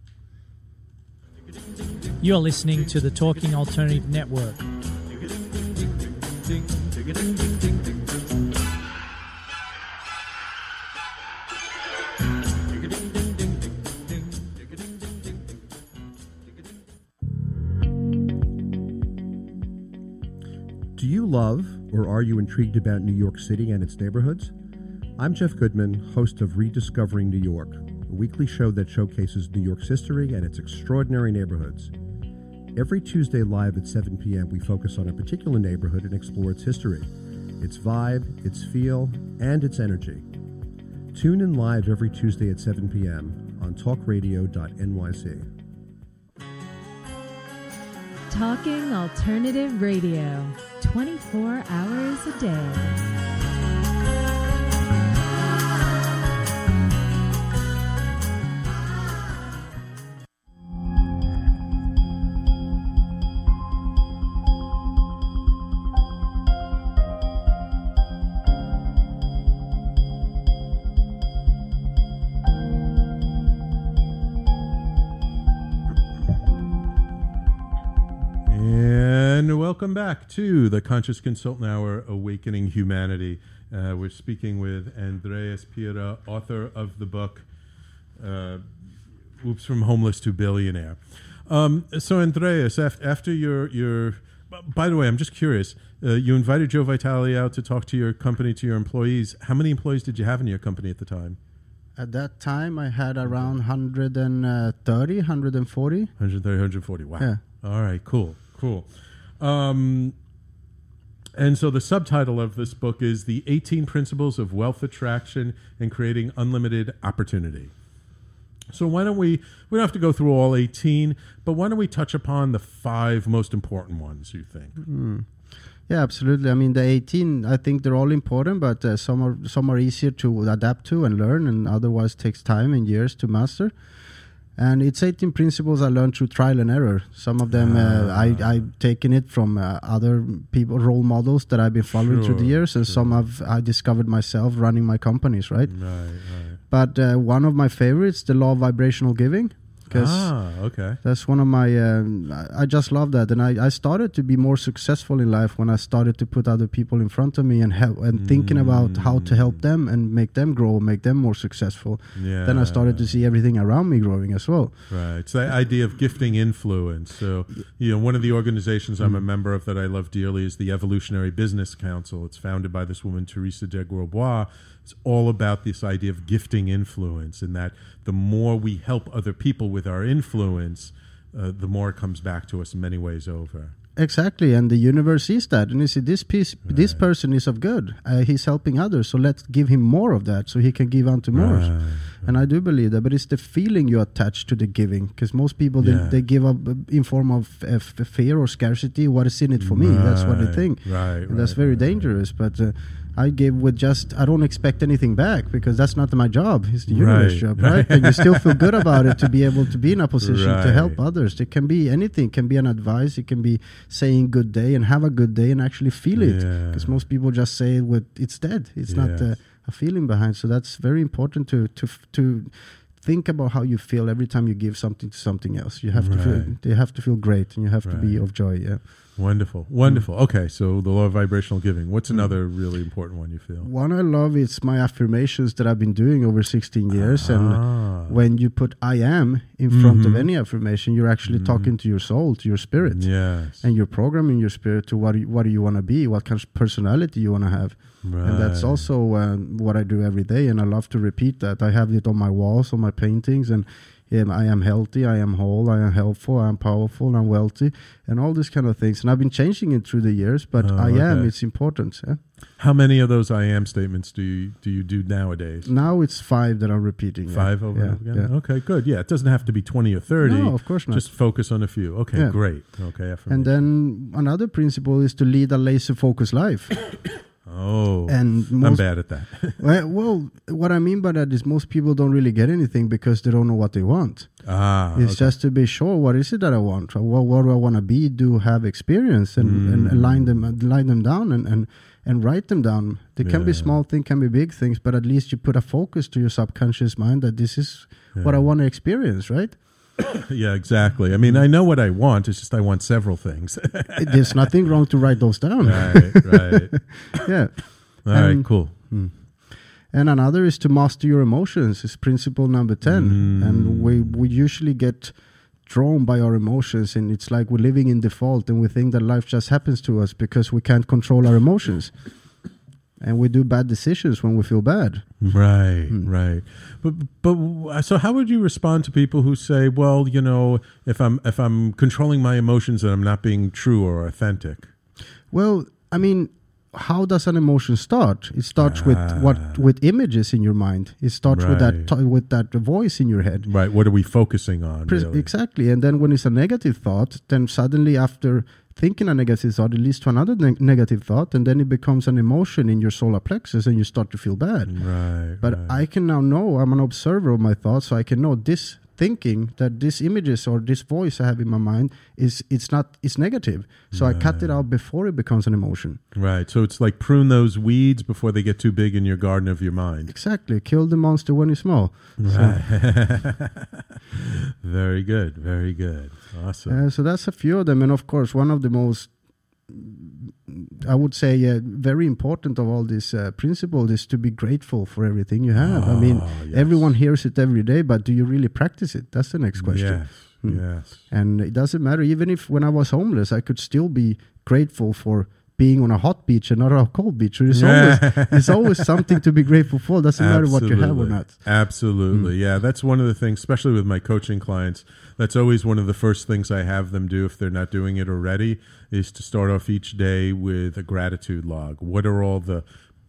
D: You're listening to the Talking Alternative Network.
I: Do you love or are you intrigued about New York City and its neighborhoods? I'm Jeff Goodman, host of Rediscovering New York, a weekly show that showcases New York's history and its extraordinary neighborhoods. Every Tuesday live at seven p.m. we focus on a particular neighborhood and explore its history, its vibe, its feel, and its energy. Tune in live every Tuesday at seven p.m. on talk radio dot n y c.
H: Talking Alternative Radio, twenty-four hours a day.
B: Welcome back to the Conscious Consultant Hour, Awakening Humanity. Uh, we're speaking with Andreas Pira, author of the book, uh, Oops, From Homeless to Billionaire. Um, so, Andreas, af- after your, your... By the way, I'm just curious. Uh, you invited Joe Vitale out to talk to your company, to your employees. How many employees did you have in your company at the time?
C: At that time, I had around one hundred thirty, one hundred forty.
B: one hundred thirty, one hundred forty, wow.
C: Yeah.
B: All right, cool, cool. Um, and so the subtitle of this book is The eighteen Principles of Wealth Attraction and Creating Unlimited Opportunity. So why don't we, we don't have to go through all eighteen, but why don't we touch upon the five most important ones, you think?
C: Mm. Yeah, absolutely. I mean, the eighteen, I think they're all important, but uh, some are some are easier to adapt to and learn, and otherwise takes time and years to master. And it's eighteen principles I learned through trial and error. Some of them uh, I, I've taken it from uh, other people, role models that I've been following
B: Sure,
C: through the years, and
B: sure.
C: some I've I discovered myself running my companies, right?
B: Right, right.
C: But uh, one of my favorites, the law of vibrational giving.
B: Ah, okay.
C: That's one of my, um, I I just love that. And I, I started to be more successful in life when I started to put other people in front of me and help, and mm. thinking about how to help them and make them grow, make them more successful.
B: Yeah.
C: Then I started to see everything around me growing as well.
B: Right. It's the idea of gifting influence. So, you know, one of the organizations mm. I'm a member of that I love dearly is the Evolutionary Business Council. It's founded by this woman, Teresa de Grosbois. It's all about this idea of gifting influence, and that the more we help other people with our influence, uh, the more it comes back to us in many ways over.
C: Exactly, and the universe sees that, and you see this piece, right. this person is of good. Uh, he's helping others, so let's give him more of that, so he can give unto more.
B: Right, right.
C: And I do believe that, but it's the feeling you attach to the giving, because most people
B: Yeah.
C: they, they give up uh, in form of uh, f- fear or scarcity. What is in it for me?
B: Right,
C: That's what they think,
B: right,
C: and that's
B: right,
C: very
B: right,
C: dangerous. But uh, I give with just, I don't expect anything back, because that's not my job. It's the universe
B: Right,
C: job,
B: right.
C: right? And you still feel good about it to be able to be in a position to
B: Right.
C: help others. It can be anything. It can be an advice. It can be saying good day and have a good day and actually feel it.
B: Yeah.
C: Because most people just say it with, it's dead. It's not
B: Yes.
C: uh, a feeling behind. So that's very important to to f- to think about how you feel every time you give something to something else. You have to feel,
B: Right.
C: they have to feel great, and you have to be
B: Right.
C: of joy. Yeah.
B: Wonderful, wonderful. Okay, so the law of vibrational giving. What's
C: Mm.
B: another really important one you feel?
C: One I love is my affirmations that I've been doing over sixteen years.
B: Ah.
C: And when you put I am in front of
B: Mhm.
C: any affirmation, you're actually
B: Mhm.
C: talking to your soul, to your spirit.
B: Yes.
C: And you're programming your spirit to what, you, what do you want to be, what kind of personality you want to have.
B: Right.
C: And that's also uh, what I do every day. And I love to repeat that. I have it on my walls, on my paintings. And um, I am healthy, I am whole, I am helpful, I am powerful, I'm wealthy, and all these kind of things. And I've been changing it through the years, but
B: Oh,
C: I am,
B: okay.
C: it's important. Yeah?
B: How many of those I am statements do you do you do nowadays?
C: Now it's five that I'm repeating.
B: Five
C: yeah.
B: over
C: yeah,
B: and over again?
C: yeah.
B: Okay, good. Yeah, it doesn't have to be twenty or thirty.
C: No, of course not.
B: Just focus on a few. Okay,
C: Yeah.
B: great. Okay, affirmation.
C: And then another principle is to lead a laser-focused life.
B: Oh,
C: and
B: I'm
C: most,
B: bad at that.
C: well, well, what I mean by that is most people don't really get anything because they don't know what they want.
B: Ah,
C: it's
B: okay.
C: just to be sure, what is it that I want? What, what do I want to be? Do have experience and,
B: Mm.
C: and, and line them, line them down and, and, and write them down. They can be
B: Yeah.
C: small things, can be big things, but at least you put a focus to your subconscious mind that this is what I
B: Yeah.
C: want to experience, right?
B: Yeah, exactly. I mean, I know what I want. It's just I want several things.
C: There's nothing wrong to write those down.
B: Right, right.
C: Yeah.
B: All right,
C: And-
B: cool.
C: Mm. And another is to master your emotions. It's principle number ten.
B: Mm.
C: And we, we usually get drawn by our emotions, and it's like we're living in default, and we think that life just happens to us because we can't control our emotions. And we do bad decisions when we feel bad.
B: Right,
C: Mm.
B: right. But but so how would you respond to people who say, well, you know, if I'm if I'm controlling my emotions, then I'm not being true or authentic?
C: Well, I mean, how does an emotion start? It starts
B: Ah.
C: with what with images in your mind. It starts with that
B: Right.
C: t- with that voice in your head.
B: Right. What are we focusing on?
C: Pre-
B: really?
C: Exactly. And then when it's a negative thought, then suddenly after thinking a negative thought, it leads to another ne- negative thought, and then it becomes an emotion in your solar plexus, and you start to feel bad.
B: Right.
C: But
B: right.
C: I can now know, I'm an observer of my thoughts, so I can know this thinking, that these images or this voice I have in my mind is it's not it's negative. So I cut it out before it becomes an emotion.
B: Right. So it's like prune those weeds before they get too big in your garden of your mind.
C: Exactly. Kill the monster when it's small.
B: Right. Very good. Very good. Awesome.
C: Uh, so that's a few of them. And of course, one of the most, I would say, uh, very important of all these uh, principles is to be grateful for everything you have. I mean,
B: Oh, yes.
C: everyone hears it every day, but do you really practice it? That's the next question.
B: Yes.
C: Hmm.
B: Yes.
C: And it doesn't matter. Even if when I was homeless, I could still be grateful for being on a hot beach and not a cold beach. There's always, there's always something to be grateful for. Doesn't matter what you have or
B: Absolutely.
C: not.
B: Absolutely.
C: Mm.
B: Yeah. That's one of the things, especially with my coaching clients. That's always one of the first things I have them do if they're not doing it already, is to start off each day with a gratitude log. What are all the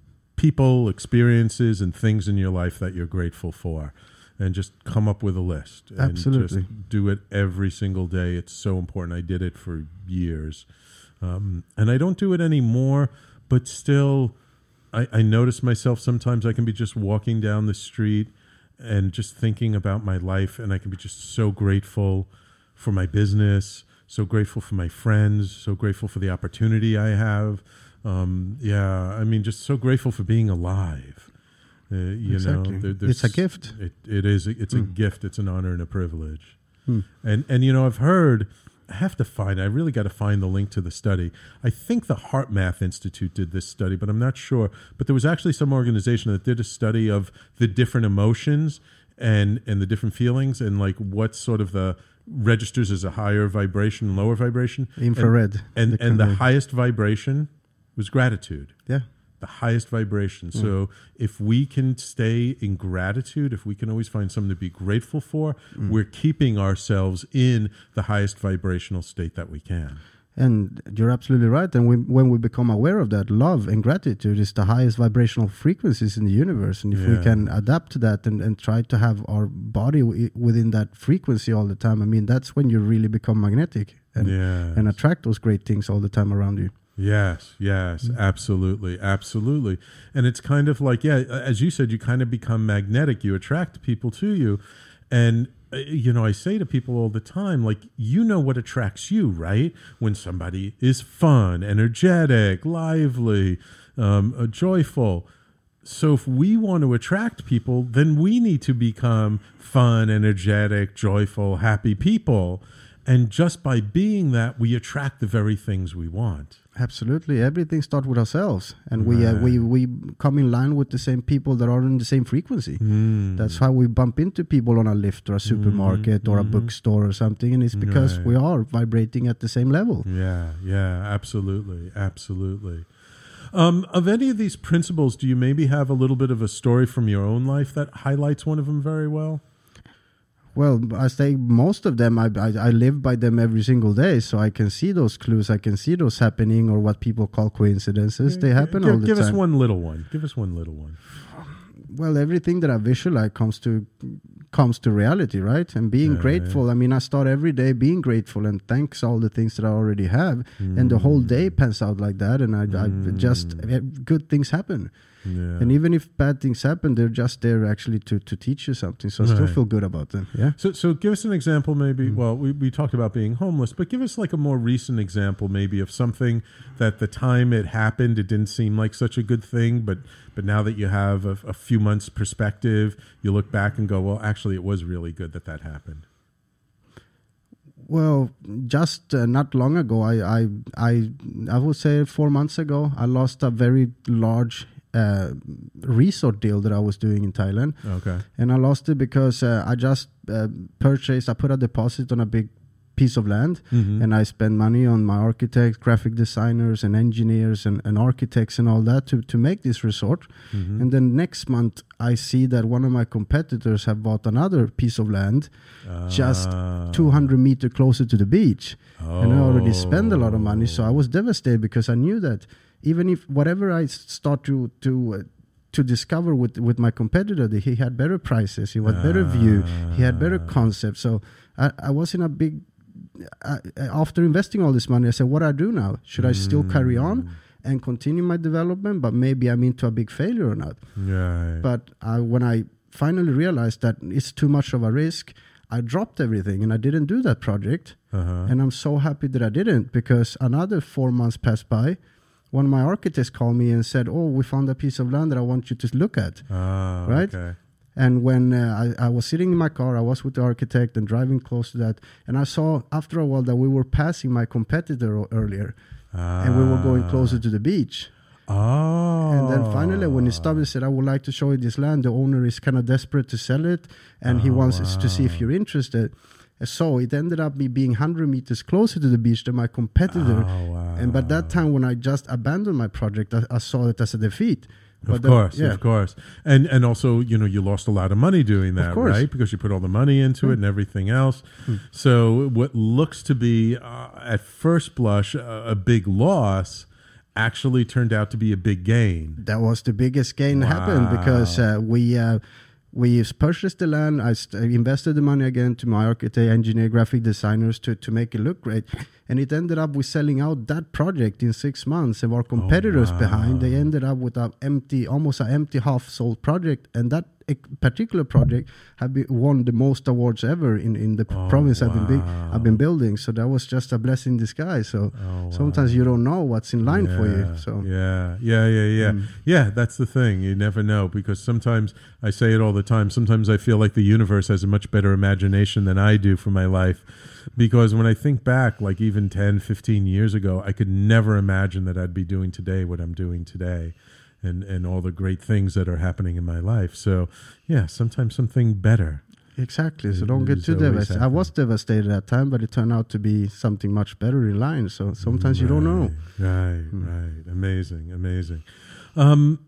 B: people, experiences, and things in your life that you're grateful for? And just come up with a list. And
C: Absolutely.
B: just do it every single day. It's so important. I did it for years. Um, and I don't do it anymore, but still, I, I notice myself sometimes I can be just walking down the street and just thinking about my life, and I can be just so grateful for my business, so grateful for my friends, so grateful for the opportunity I have. Um, yeah, I mean, just so grateful for being alive. Uh, you
C: Exactly.
B: know, there, there's,
C: It's a gift.
B: It, it is. It's a
C: Mm.
B: gift. It's an honor and a privilege.
C: Mm.
B: And and you know, I've heard. I have to find. I really got to find the link to the study. I think the Heart Math Institute did this study, but I'm not sure. But there was actually some organization that did a study of the different emotions and and the different feelings and like what sort of the registers as a higher vibration, lower vibration,
C: Infrared.
B: and and,
C: The
B: and the
C: kind of-
B: highest vibration was gratitude.
C: Yeah.
B: The highest vibration. So if we can stay in gratitude, if we can always find something to be grateful for,
C: Mm.
B: we're keeping ourselves in the highest vibrational state that we can.
C: And you're absolutely right. And we, when we become aware of that, love and gratitude is the highest vibrational frequencies in the universe. And if we
B: Yeah.
C: can adapt to that and, and try to have our body w- within that frequency all the time, I mean, that's when you really become magnetic and,
B: Yes.
C: and attract those great things all the time around you.
B: Yes, yes, absolutely, absolutely. And it's kind of like, yeah, as you said, you kind of become magnetic. You attract people to you. And, uh, you know, I say to people all the time, like, you know what attracts you, right? When somebody is fun, energetic, lively, um, uh, joyful. So if we want to attract people, then we need to become fun, energetic, joyful, happy people. And just by being that, we attract the very things we want.
C: Absolutely. Everything starts with ourselves. And we, uh, we, we come in line with the same people that are in the same frequency.
B: Mm.
C: That's how we bump into people on a lift or a supermarket
B: Mm-hmm.
C: or a bookstore or something. And it's because
B: Right.
C: we are vibrating at the same level.
B: Yeah, yeah, absolutely, absolutely. Um, of any of these principles, do you maybe have a little bit of a story from your own life that highlights one of them very well?
C: Well, I say most of them, I, I I live by them every single day, so I can see those clues, I can see those happening, or what people call coincidences. They happen
B: give,
C: all the
B: give
C: time.
B: us one little one. Give us one little one.
C: Well, everything that I visualize comes to comes to reality, right? And being
B: Yeah,
C: grateful.
B: yeah.
C: I mean, I start every day being grateful and thanks all the things that I already have, and the whole day pans out like that, and I, I just good things happen.
B: Yeah.
C: And even if bad things happen, they're just there actually to, to teach you something. So I still
B: Right.
C: feel good about them. Yeah.
B: So, so give us an example, maybe. Well, we, we talked about being homeless, but give us like a more recent example, maybe, of something that the time it happened, it didn't seem like such a good thing, but but now that you have a, a few months perspective, you look back and go, well, actually, it was really good that that happened.
C: Well, just uh, not long ago, I, I, I, I would say four months ago, I lost a very large uh, resort deal that I was doing in Thailand.
B: Okay.
C: And I lost it because uh, I just uh, purchased, I put a deposit on a big piece of land,
B: Mhm.
C: and I spent money on my architects, graphic designers and engineers and, and architects and all that to, to make this resort.
B: Mhm.
C: And then next month I see that one of my competitors have bought another piece of land just
B: Ah.
C: two hundred meters closer to the beach. And I already spent a lot of money, so I was
B: Oh.
C: devastated because I knew that even if whatever I s- start to to uh, to discover with with my competitor, that he had better prices, he had better view, he had better concept. So I, I was in a big. Uh, after investing all this money, I said, "What do I do now? Should I still carry on and continue my development? But maybe I'm into a big failure or not."
B: Right.
C: But I, when I finally realized that it's too much of a risk, I dropped everything and I didn't do that project.
B: Uh-huh.
C: And I'm so happy that I didn't, because another four months passed by. One of my architects called me and said, "Oh, we found a piece of land that I want you to look at."
B: Ah,
C: right?
B: okay.
C: And when uh, I, I was sitting in my car, I was with the architect and driving close to that. And I saw after a while that we were passing my competitor o- earlier.
B: Ah.
C: And we were going closer to the beach.
B: Oh.
C: And then finally, when he stopped, he said, "I would like to show you this land. The owner is kind of desperate to sell it. And he
B: Oh,
C: wants us to see if
B: wow.
C: you're interested." So it ended up me being one hundred meters closer to the beach than my competitor.
B: Oh, wow.
C: And by that time, when I just abandoned my project, I, I saw it as a defeat.
B: Of
C: But then-
B: course,
C: yeah.
B: of course. And and also, you know, you lost a lot of money doing that,
C: course.
B: right? Because you put all the money into it and everything else. So what looks to be, uh, at first blush, a, a big loss actually turned out to be a big gain.
C: That was the biggest gain that happened, because uh, we uh, we purchased the land. I st- invested the money again to my architect, engineer, graphic designers to, to make it look great. And it ended up with selling out that project in six months. And our competitors
B: wow.
C: behind, they ended up with a empty, almost an empty half-sold project. And that ec- particular project had been, won the most awards ever in, in the p-
B: Oh,
C: province I've been big,
B: wow.
C: I've been building. So that was just a blessing in disguise. So
B: Oh,
C: sometimes you don't know what's in line for you.
B: Yeah,
C: So
B: yeah, yeah, yeah, yeah.
C: Mm.
B: Yeah, that's the thing. You never know, because sometimes I say it all the time. Sometimes I feel like the universe has a much better imagination than I do for my life. Because when I think back, like even ten, fifteen years ago, I could never imagine that I'd be doing today what I'm doing today, and, and all the great things that are happening in my life. So, yeah, sometimes something better.
C: Exactly. So
B: It
C: don't get
B: is
C: too
B: always
C: devastated. I was devastated at that time, but it turned out to be something much better in line. So sometimes you don't know.
B: Right, right. Amazing, amazing. Um,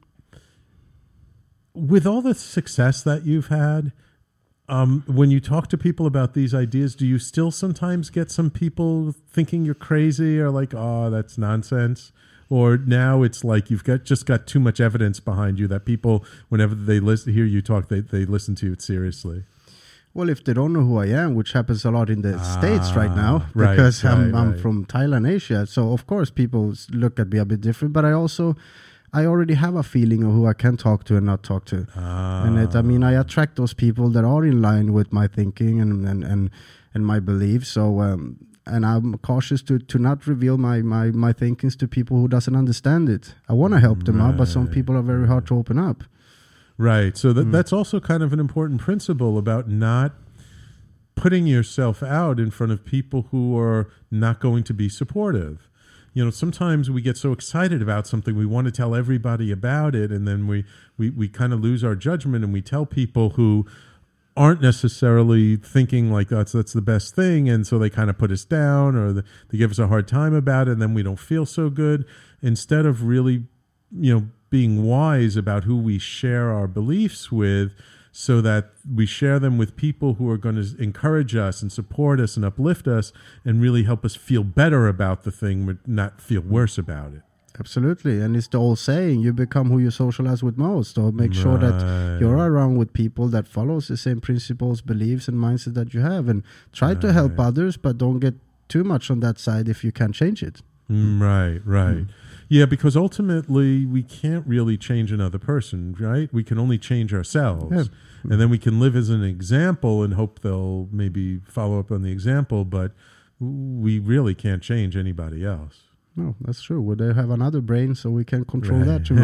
B: with all the success that you've had, um, when you talk to people about these ideas, do you still sometimes get some people thinking you're crazy, or like, oh, that's nonsense? Or now it's like you've got just got too much evidence behind you that people, whenever they listen, hear you talk, they, they listen to it seriously?
C: Well, if they don't know who I am, which happens a lot in the States right now,
B: right,
C: because I'm,
B: right,
C: I'm
B: right.
C: from Thailand, Asia. So, of course, people s- look at me a bit different. But I also, I already have a feeling of who I can talk to and not talk to.
B: Ah.
C: And it, I mean, I attract those people that are in line with my thinking and, and, and, and my beliefs. So, um, and I'm cautious to, to not reveal my, my, my thinkings to people who doesn't understand it. I want to help them out, but some
B: Right.
C: people are very hard to open up.
B: Right. So that, that's also kind of an important principle about not putting yourself out in front of people who are not going to be supportive. You know, sometimes we get so excited about something, we want to tell everybody about it, and then we, we, we kind of lose our judgment, and we tell people who aren't necessarily thinking like that's that's the best thing, and so they kind of put us down, or the, they give us a hard time about it, and then we don't feel so good. Instead of really, you know, being wise about who we share our beliefs with, so that we share them with people who are going to encourage us and support us and uplift us and really help us feel better about the thing, but not feel worse about it.
C: Absolutely. And it's the old saying, you become who you socialize with most. So make sure that
B: Right.
C: you're around with people that follows the same principles, beliefs, and mindset that you have. And try to help
B: Right.
C: others, but don't get too much on that side if you can't change it.
B: Mm, right, right. Yeah, because ultimately we can't really change another person, right? We can only change ourselves.
C: Yeah.
B: And then we can live as an example and hope they'll maybe follow up on the example, but we really can't change anybody else.
C: No, that's true. Well, they have another brain, so we can't control
B: Right.
C: that too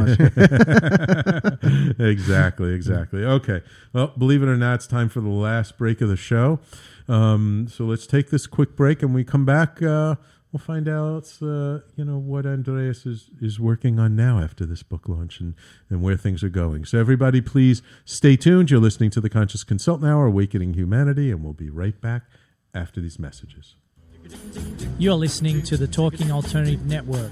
C: much.
B: Exactly, exactly. Okay. Well, believe it or not, it's time for the last break of the show. Um, so let's take this quick break, and when we come back, uh, we'll find out, uh, you know, what Andreas is, is working on now after this book launch and, and where things are going. So everybody, please stay tuned. You're listening to the Conscious Consultant Hour, Awakening Humanity, and we'll be right back after these messages.
D: You're listening to the Talking Alternative Network.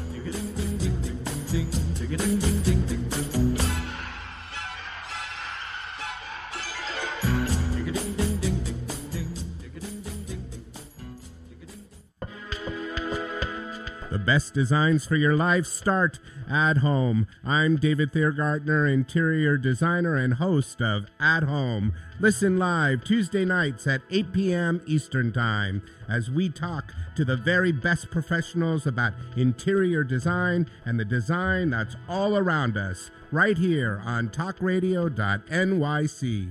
J: The best designs for your life start at home. I'm David Thiergartner, interior designer and host of At Home. Listen live Tuesday nights at eight p.m. Eastern Time as we talk to the very best professionals about interior design and the design that's all around us, right here on talk radio dot N Y C.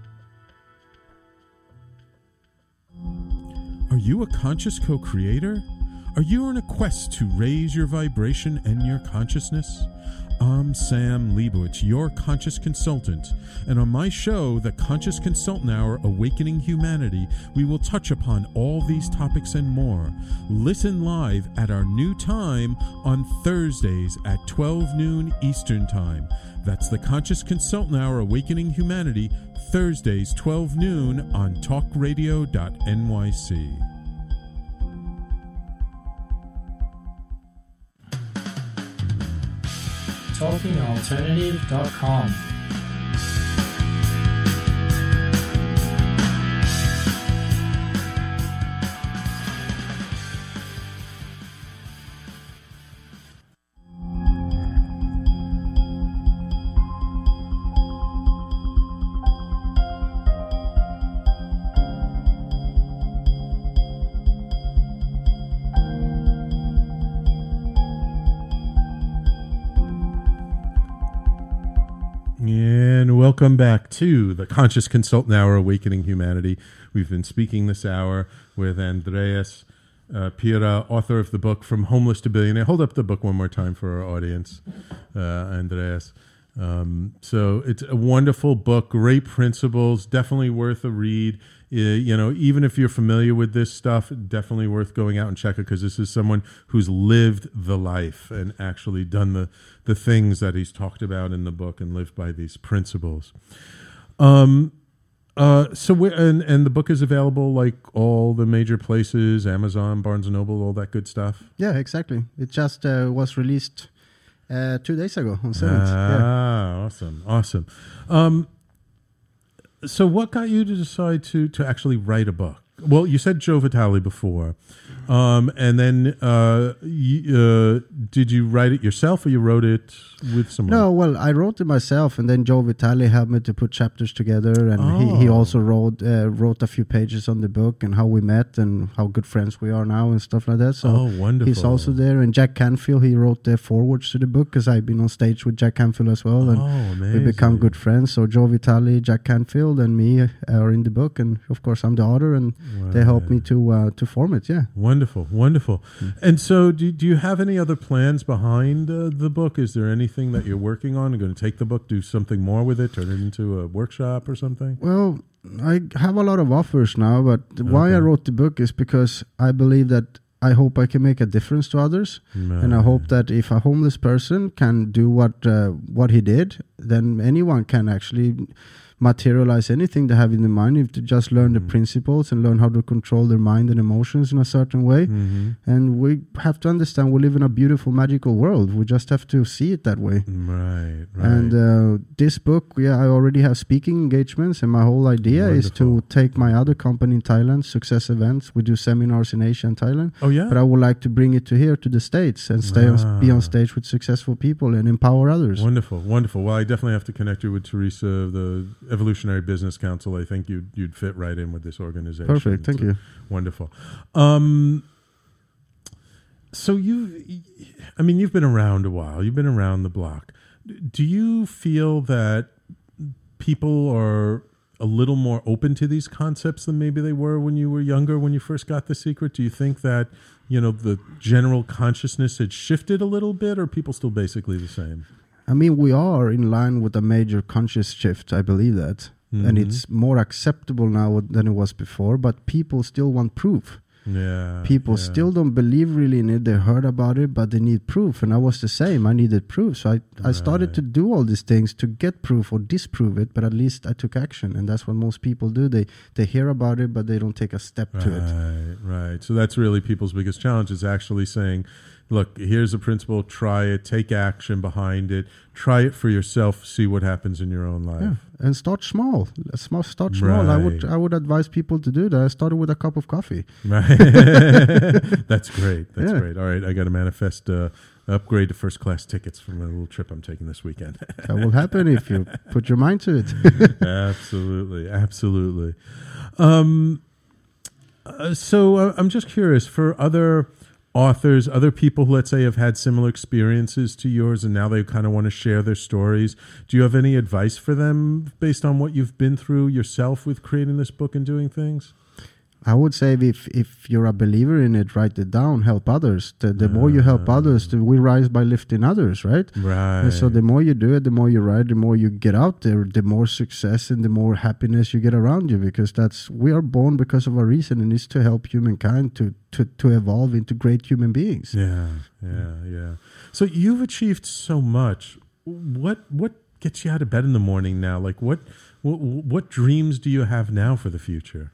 B: Are you a conscious co-creator? Are you on a quest to raise your vibration and your consciousness? I'm Sam Leibowitz, your conscious consultant, and on my show, The Conscious Consultant Hour, Awakening Humanity, we will touch upon all these topics and more. Listen live at our new time on Thursdays at twelve noon Eastern Time. That's The Conscious Consultant Hour, Awakening Humanity, Thursdays, twelve noon on talk radio dot N Y C.
D: talking alternative dot com.
B: Welcome back to the Conscious Consultant Hour, Awakening Humanity. We've been speaking this hour with Andreas uh, Pira, author of the book From Homeless to Billionaire. Hold up the book one more time for our audience, uh, Andreas. Um, so it's a wonderful book, great principles, definitely worth a read. Uh, you know, even if you're familiar with this stuff, definitely worth going out and check it, because this is someone who's lived the life and actually done the, the things that he's talked about in the book and lived by these principles. Um, uh, so we and, and the book is available like all the major places, Amazon, Barnes and Noble, all that good stuff.
C: Yeah, exactly. It just uh, was released uh, two days ago on seventh.
B: Ah,
C: yeah.
B: awesome, awesome. Um, So what got you to decide to to actually write a book? Well, you said Joe Vitale before, um, and then uh, y- uh, did you write it yourself, or you wrote it with someone?
C: No, well, I wrote it myself, and then Joe Vitale helped me to put chapters together, and
B: oh.
C: he, he also wrote uh, wrote a few pages on the book and how we met and how good friends we are now and stuff like that. So
B: oh, wonderful.
C: He's also there, and Jack Canfield, he wrote the forwards to the book, because I've been on stage with Jack Canfield as well, and
B: oh,
C: we become good friends. So Joe Vitale, Jack Canfield, and me are in the book, and of course I'm the author, and
B: wow.
C: they helped me to uh, to form it. Yeah,
B: wonderful, wonderful. Mm. And so, do do you have any other plans behind uh, the book? Is there anything that you're working on? You're going to take the book, do something more with it, turn it into a workshop or something?
C: Well, I have a lot of offers now, but okay. why I wrote the book is because I believe that I hope I can make a difference to others, right. and I hope that if a homeless person can do what uh, what he did, then anyone can actually materialize anything they have in their mind if they just learn mm-hmm. the principles and learn how to control their mind and emotions in a certain way.
B: Mm-hmm.
C: And we have to understand we live in a beautiful, magical world. We just have to see it that way.
B: Right, right.
C: And uh, this book, yeah, I already have speaking engagements, and my whole idea
B: Wonderful.
C: is to take my other company in Thailand, Success Events. We do seminars in Asia and Thailand.
B: Oh, yeah?
C: But I would like to bring it to here, to the States, and stay
B: ah.
C: on, be on stage with successful people and empower others.
B: Wonderful, wonderful. Well, I definitely have to connect you with Teresa of the Evolutionary Business Council. I think you'd, you'd fit right in with this organization.
C: Perfect, thank
B: so,
C: you.
B: Wonderful. Um, so you, I mean, you've been around a while. You've been around the block. Do you feel that people are a little more open to these concepts than maybe they were when you were younger, when you first got The Secret? Do you think that, you know, the general consciousness had shifted a little bit, or are people still basically the same?
C: I mean, we are in line with a major conscious shift. I believe that. Mm-hmm. And it's more acceptable now than it was before, but people still want proof.
B: Yeah,
C: People
B: yeah.
C: still don't believe really in it. They heard about it, but they need proof. And I was the same. I needed proof. So I, I started
B: Right.
C: to do all these things to get proof or disprove it, but at least I took action. And that's what most people do. They they hear about it, but they don't take a step to it.
B: Right, right. So that's really people's biggest challenge, is actually saying, look, here's a principle, try it, take action behind it, try it for yourself, see what happens in your own life.
C: Yeah, and start small. Small, start small. I would,
B: Right.
C: I would advise people to do that. I started with a cup of coffee.
B: Right. That's great. That's
C: Yeah.
B: great. All right, I got to manifest uh, upgrade to first class tickets from a little trip I'm taking this weekend.
C: That will happen if you put your mind to it.
B: Absolutely, absolutely. Um, uh, so uh, I'm just curious, for other authors, other people who, let's say, have had similar experiences to yours and now they kind of want to share their stories, do you have any advice for them based on what you've been through yourself with creating this book and doing things?
C: I would say if if you're a believer in it, write it down, help others. The, the more you help others, the, we rise by lifting others, right?
B: Right.
C: And so the more you do it, the more you write, the more you get out there, the more success and the more happiness you get around you, because that's, we are born because of a reason, and it's to help humankind to, to, to evolve into great human beings.
B: Yeah, yeah, yeah. So you've achieved so much. What what gets you out of bed in the morning now? Like what what, what dreams do you have now for the future?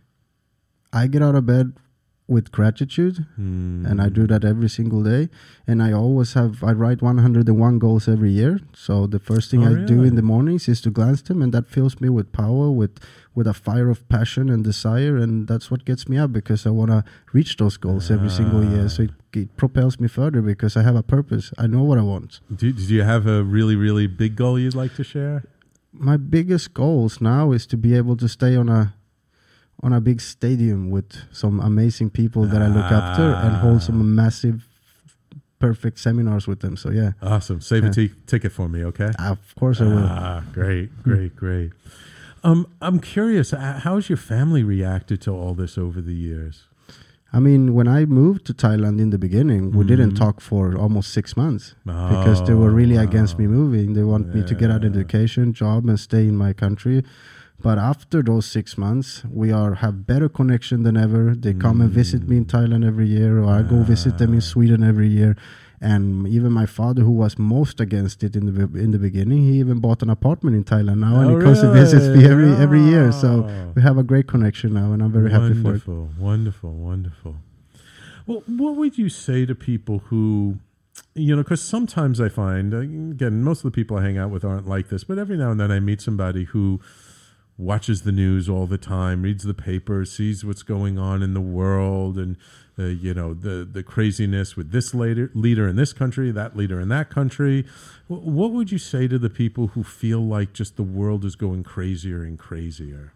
C: I get out of bed with gratitude,
B: Hmm.
C: and I do that every single day. And I always have, I write one hundred one goals every year. So the first thing
B: Oh,
C: I do
B: really?
C: in the mornings is to glance them, and that fills me with power, with, with a fire of passion and desire. And that's what gets me up, because I want to reach those goals every single year. So it, it propels me further because I have a purpose. I know what I want.
B: Do, do you have a really, really big goal you'd like to share?
C: My biggest goals now is to be able to stay on a on a big stadium with some amazing people that I look up to and hold some massive, perfect seminars with them. So yeah.
B: Awesome. Save
C: Yeah.
B: a t- ticket for me, okay?
C: Of course I will.
B: Ah, great, great, great. Um, I'm curious, h- how's your family reacted to all this over the years?
C: I mean, when I moved to Thailand in the beginning, we didn't talk for almost six months because they were really against me moving. They want me to get an education, job, and stay in my country. But after those six months, we are have better connection than ever. They come and visit me in Thailand every year, or I go visit them in Sweden every year. And even my father, who was most against it in the in the beginning, he even bought an apartment in Thailand now, and
B: Oh,
C: he comes and
B: really?
C: visits me every every year. So
B: Oh.
C: we have a great connection now, and I'm very happy for it.
B: Wonderful, wonderful, wonderful. Well, what would you say to people who, you know, because sometimes I find, again, most of the people I hang out with aren't like this, but every now and then I meet somebody who watches the news all the time, reads the paper, sees what's going on in the world, and uh, you know, the the craziness with this leader leader in this country, that leader in that country. W- what would you say to the people who feel like just the world is going crazier and crazier?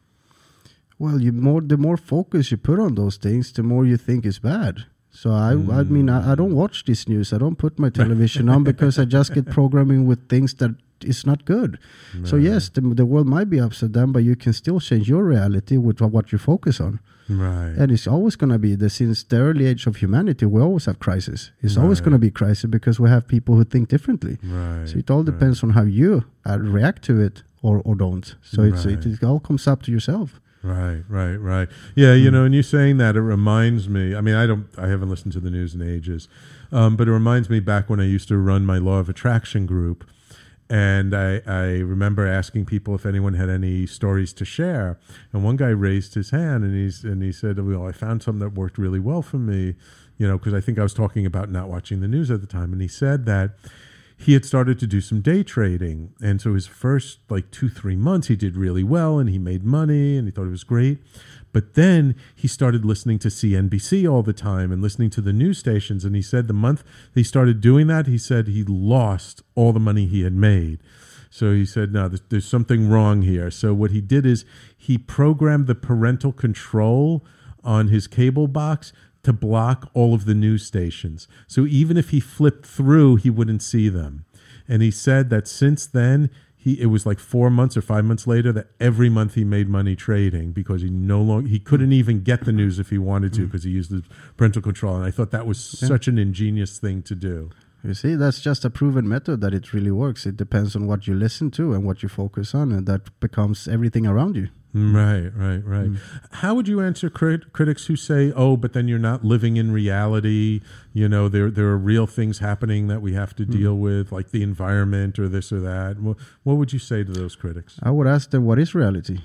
C: Well, you more the more focus you put on those things, the more you think it's bad. So I, I mean, I, I don't watch this news. I don't put my television on because I just get programming with things that is not good. So yes, the, the world might be upside down, but you can still change your reality with what you focus on.
B: Right.
C: And it's always going to be the since the early age of humanity, we always have crisis. It's always
B: Right.
C: going to be crisis because we have people who think differently.
B: Right.
C: So it all depends on how you uh, react to it or, or don't. So it's,
B: Right.
C: it, it all comes up to yourself.
B: Right, right, right. Yeah, you know, and you saying that, it reminds me, I mean, I don't, I haven't listened to the news in ages, um, but it reminds me back when I used to run my Law of Attraction group. And I, I remember asking people if anyone had any stories to share. And one guy raised his hand and he's and he said, well, I found something that worked really well for me, you know, because I think I was talking about not watching the news at the time. And he said that he had started to do some day trading. And so his first like two, three months, he did really well and he made money and he thought it was great. But then he started listening to C N B C all the time and listening to the news stations. And he said the month he started doing that, he said he lost all the money he had made. So he said, no, there's, there's something wrong here. So what he did is he programmed the parental control on his cable box to block all of the news stations. So even if he flipped through, he wouldn't see them. And he said that since then, he it was like four months or five months later that every month he made money trading because he no longer he couldn't even get the news if he wanted to because he used the parental control. And I thought that was
C: Yeah.
B: such an ingenious thing to do.
C: You see, that's just a proven method that it really works. It depends on what you listen to and what you focus on, and that becomes everything around you.
B: Right, right, right. Mm. How would you answer crit- critics who say, "Oh, but then you're not living in reality"? You know, there there are real things happening that we have to mm. deal with, like the environment or this or that. What, what would you say to those critics?
C: I would ask them, "What is reality?"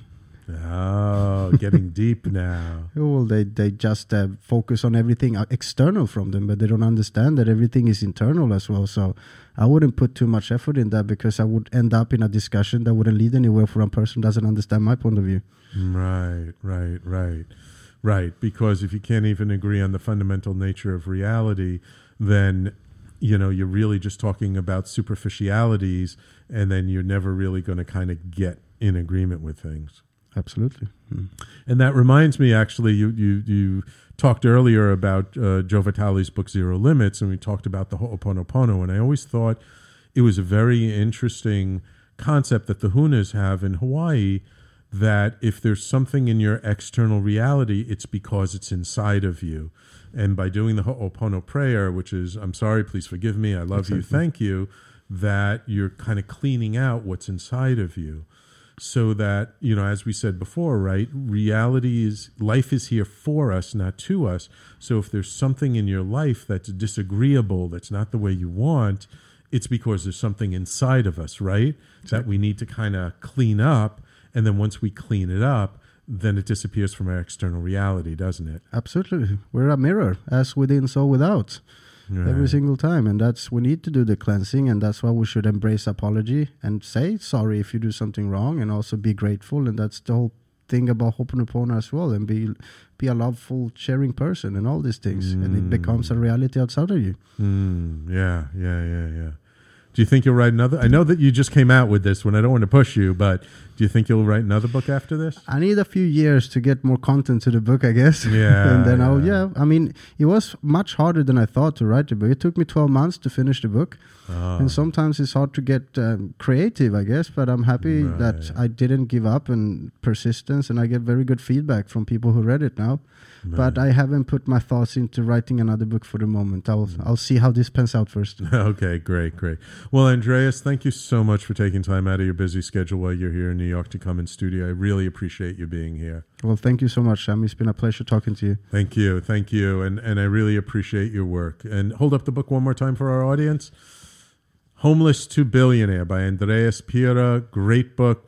B: Oh, getting deep now.
C: Well, they they just uh, focus on everything external from them, but they don't understand that everything is internal as well. So I wouldn't put too much effort in that, because I would end up in a discussion that wouldn't lead anywhere for one person who doesn't understand my point of view.
B: Right, right, right, right. Because if you can't even agree on the fundamental nature of reality, then, you know, you're really just talking about superficialities, and then you're never really going to kind of get in agreement with things.
C: Absolutely. Mm.
B: And that reminds me, actually, you you, you talked earlier about uh, Joe Vitale's book Zero Limits, and we talked about the Ho'oponopono, and I always thought it was a very interesting concept that the Hunas have in Hawaii, that if there's something in your external reality, it's because it's inside of you. And by doing the Ho'opono prayer, which is, I'm sorry, please forgive me, I love exactly. you, thank you, that you're kind of cleaning out what's inside of you. So that, you know, as we said before, right, reality is, life is here for us, not to us. So if there's something in your life that's disagreeable, that's not the way you want, it's because there's something inside of us, right, that we need to kind of clean up. And then once we clean it up, then it disappears from our external reality, doesn't it?
C: Absolutely. We're a mirror, as within, so without. Right. Every single time, and that's, we need to do the cleansing, and that's why we should embrace apology and say sorry if you do something wrong, and also be grateful. And that's the whole thing about Ho'oponopono as well, and be be a loveful, sharing person, and all these things, mm. and it becomes a reality outside of you.
B: Mm. Yeah, yeah, yeah, yeah. Do you think you'll write another? I know that you just came out with this one. I don't want to push you, but do you think you'll write another book after this?
C: I need a few years to get more content to the book, I guess.
B: Yeah.
C: and then
B: yeah.
C: I'll, yeah. I mean, it was much harder than I thought to write the book. It took me twelve months to finish the book. Oh. And sometimes it's hard to get um, creative, I guess, but I'm happy right. that I didn't give up, and persistence, and I get very good feedback from people who read it now. Right. But I haven't put my thoughts into writing another book for the moment. I'll mm. I'll see how this pans out first.
B: Okay, great, great. Well, Andreas, thank you so much for taking time out of your busy schedule while you're here in New York to come in studio. I really appreciate you being here.
C: Well, thank you so much, Sam. It's been a pleasure talking to you.
B: Thank you, thank you, and and I really appreciate your work. And hold up the book one more time for our audience. Homeless to Billionaire by Andreas Pira. Great book.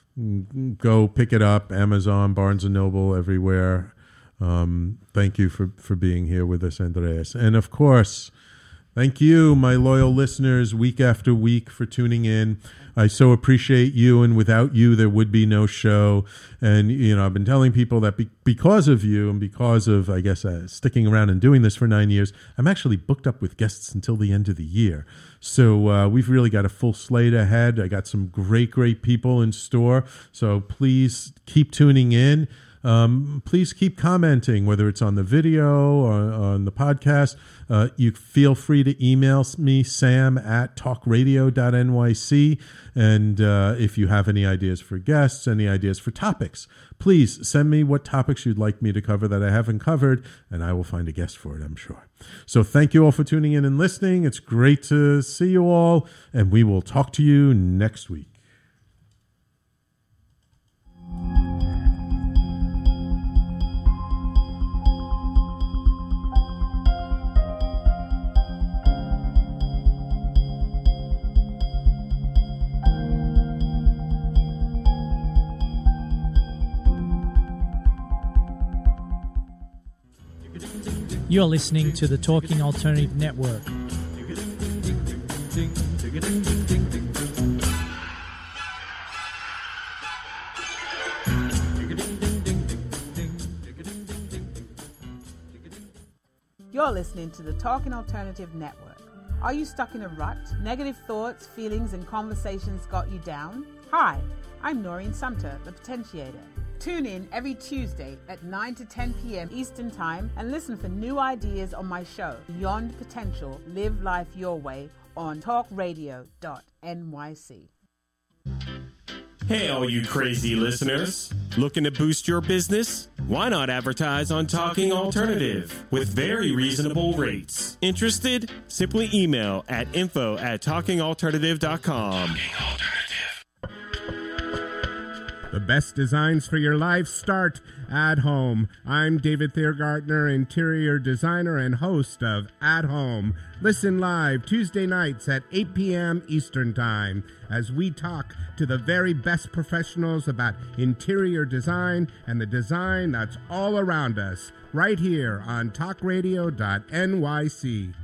B: Go pick it up. Amazon, Barnes and Noble, everywhere. Um, thank you for, for being here with us, Andreas. And of course, thank you, my loyal listeners, week after week for tuning in. I so appreciate you, and without you, there would be no show. And, you know, I've been telling people that be- because of you, and because of, I guess, uh, sticking around and doing this for nine years, I'm actually booked up with guests until the end of the year. So uh, we've really got a full slate ahead. I got some great, great people in store. So please keep tuning in. Um, please keep commenting, whether it's on the video or on the podcast. Uh, you feel free to email me, Sam at talk radio dot N Y C. And uh, if you have any ideas for guests, any ideas for topics, please send me what topics you'd like me to cover that I haven't covered, and I will find a guest for it, I'm sure. So thank you all for tuning in and listening. It's great to see you all, and we will talk to you next week.
D: You're listening to the Talking Alternative Network.
E: You're listening to the Talking Alternative Network. Are you stuck in a rut? Negative thoughts, feelings, and conversations got you down? Hi, I'm Noreen Sumter, the Potentiator. Tune in every Tuesday at nine to ten p.m. Eastern Time and listen for new ideas on my show, Beyond Potential, Live Life Your Way, on talk radio dot N Y C.
K: Hey, all you crazy listeners. Looking to boost your business? Why not advertise on Talking Alternative with very reasonable rates? Interested? Simply email at info at talking alternative dot com. Talking Alternative.
J: The best designs for your life start at home. I'm David Thiergartner, interior designer and host of At Home. Listen live Tuesday nights at eight p.m. Eastern Time as we talk to the very best professionals about interior design and the design that's all around us, right here on talk radio dot N Y C.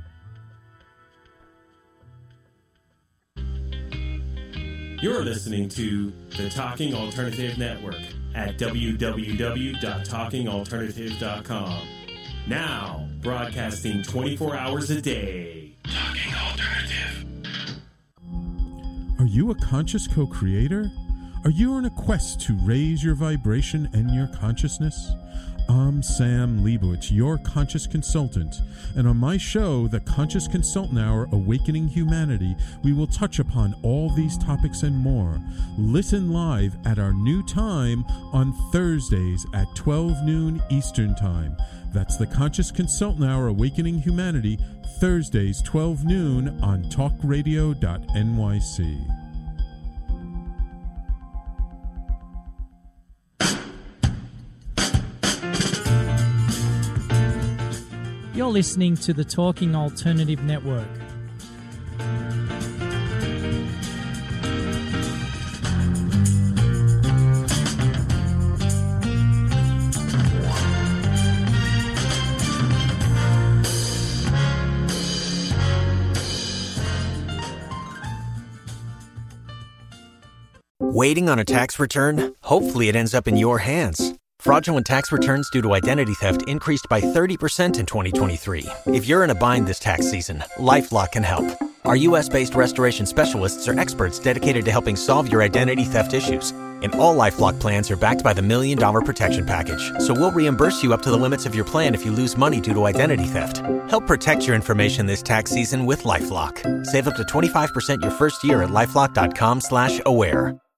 K: You're listening to the Talking Alternative Network at w w w dot talking alternative dot com. Now, broadcasting twenty-four hours a day. Talking Alternative.
B: Are you a conscious co-creator? Are you on a quest to raise your vibration and your consciousness? I'm Sam Leibowitz, your conscious consultant, and on my show, The Conscious Consultant Hour, Awakening Humanity, we will touch upon all these topics and more. Listen live at our new time on Thursdays at twelve noon Eastern Time. That's The Conscious Consultant Hour, Awakening Humanity, Thursdays, twelve noon on talk radio dot N Y C.
D: You're listening to the Talking Alternative Network.
L: Waiting on a tax return? Hopefully it ends up in your hands. Fraudulent tax returns due to identity theft increased by thirty percent in twenty twenty-three. If you're in a bind this tax season, LifeLock can help. Our U S-based restoration specialists are experts dedicated to helping solve your identity theft issues. And all LifeLock plans are backed by the Million Dollar Protection Package. So we'll reimburse you up to the limits of your plan if you lose money due to identity theft. Help protect your information this tax season with LifeLock. Save up to twenty-five percent your first year at LifeLock dot com slash aware.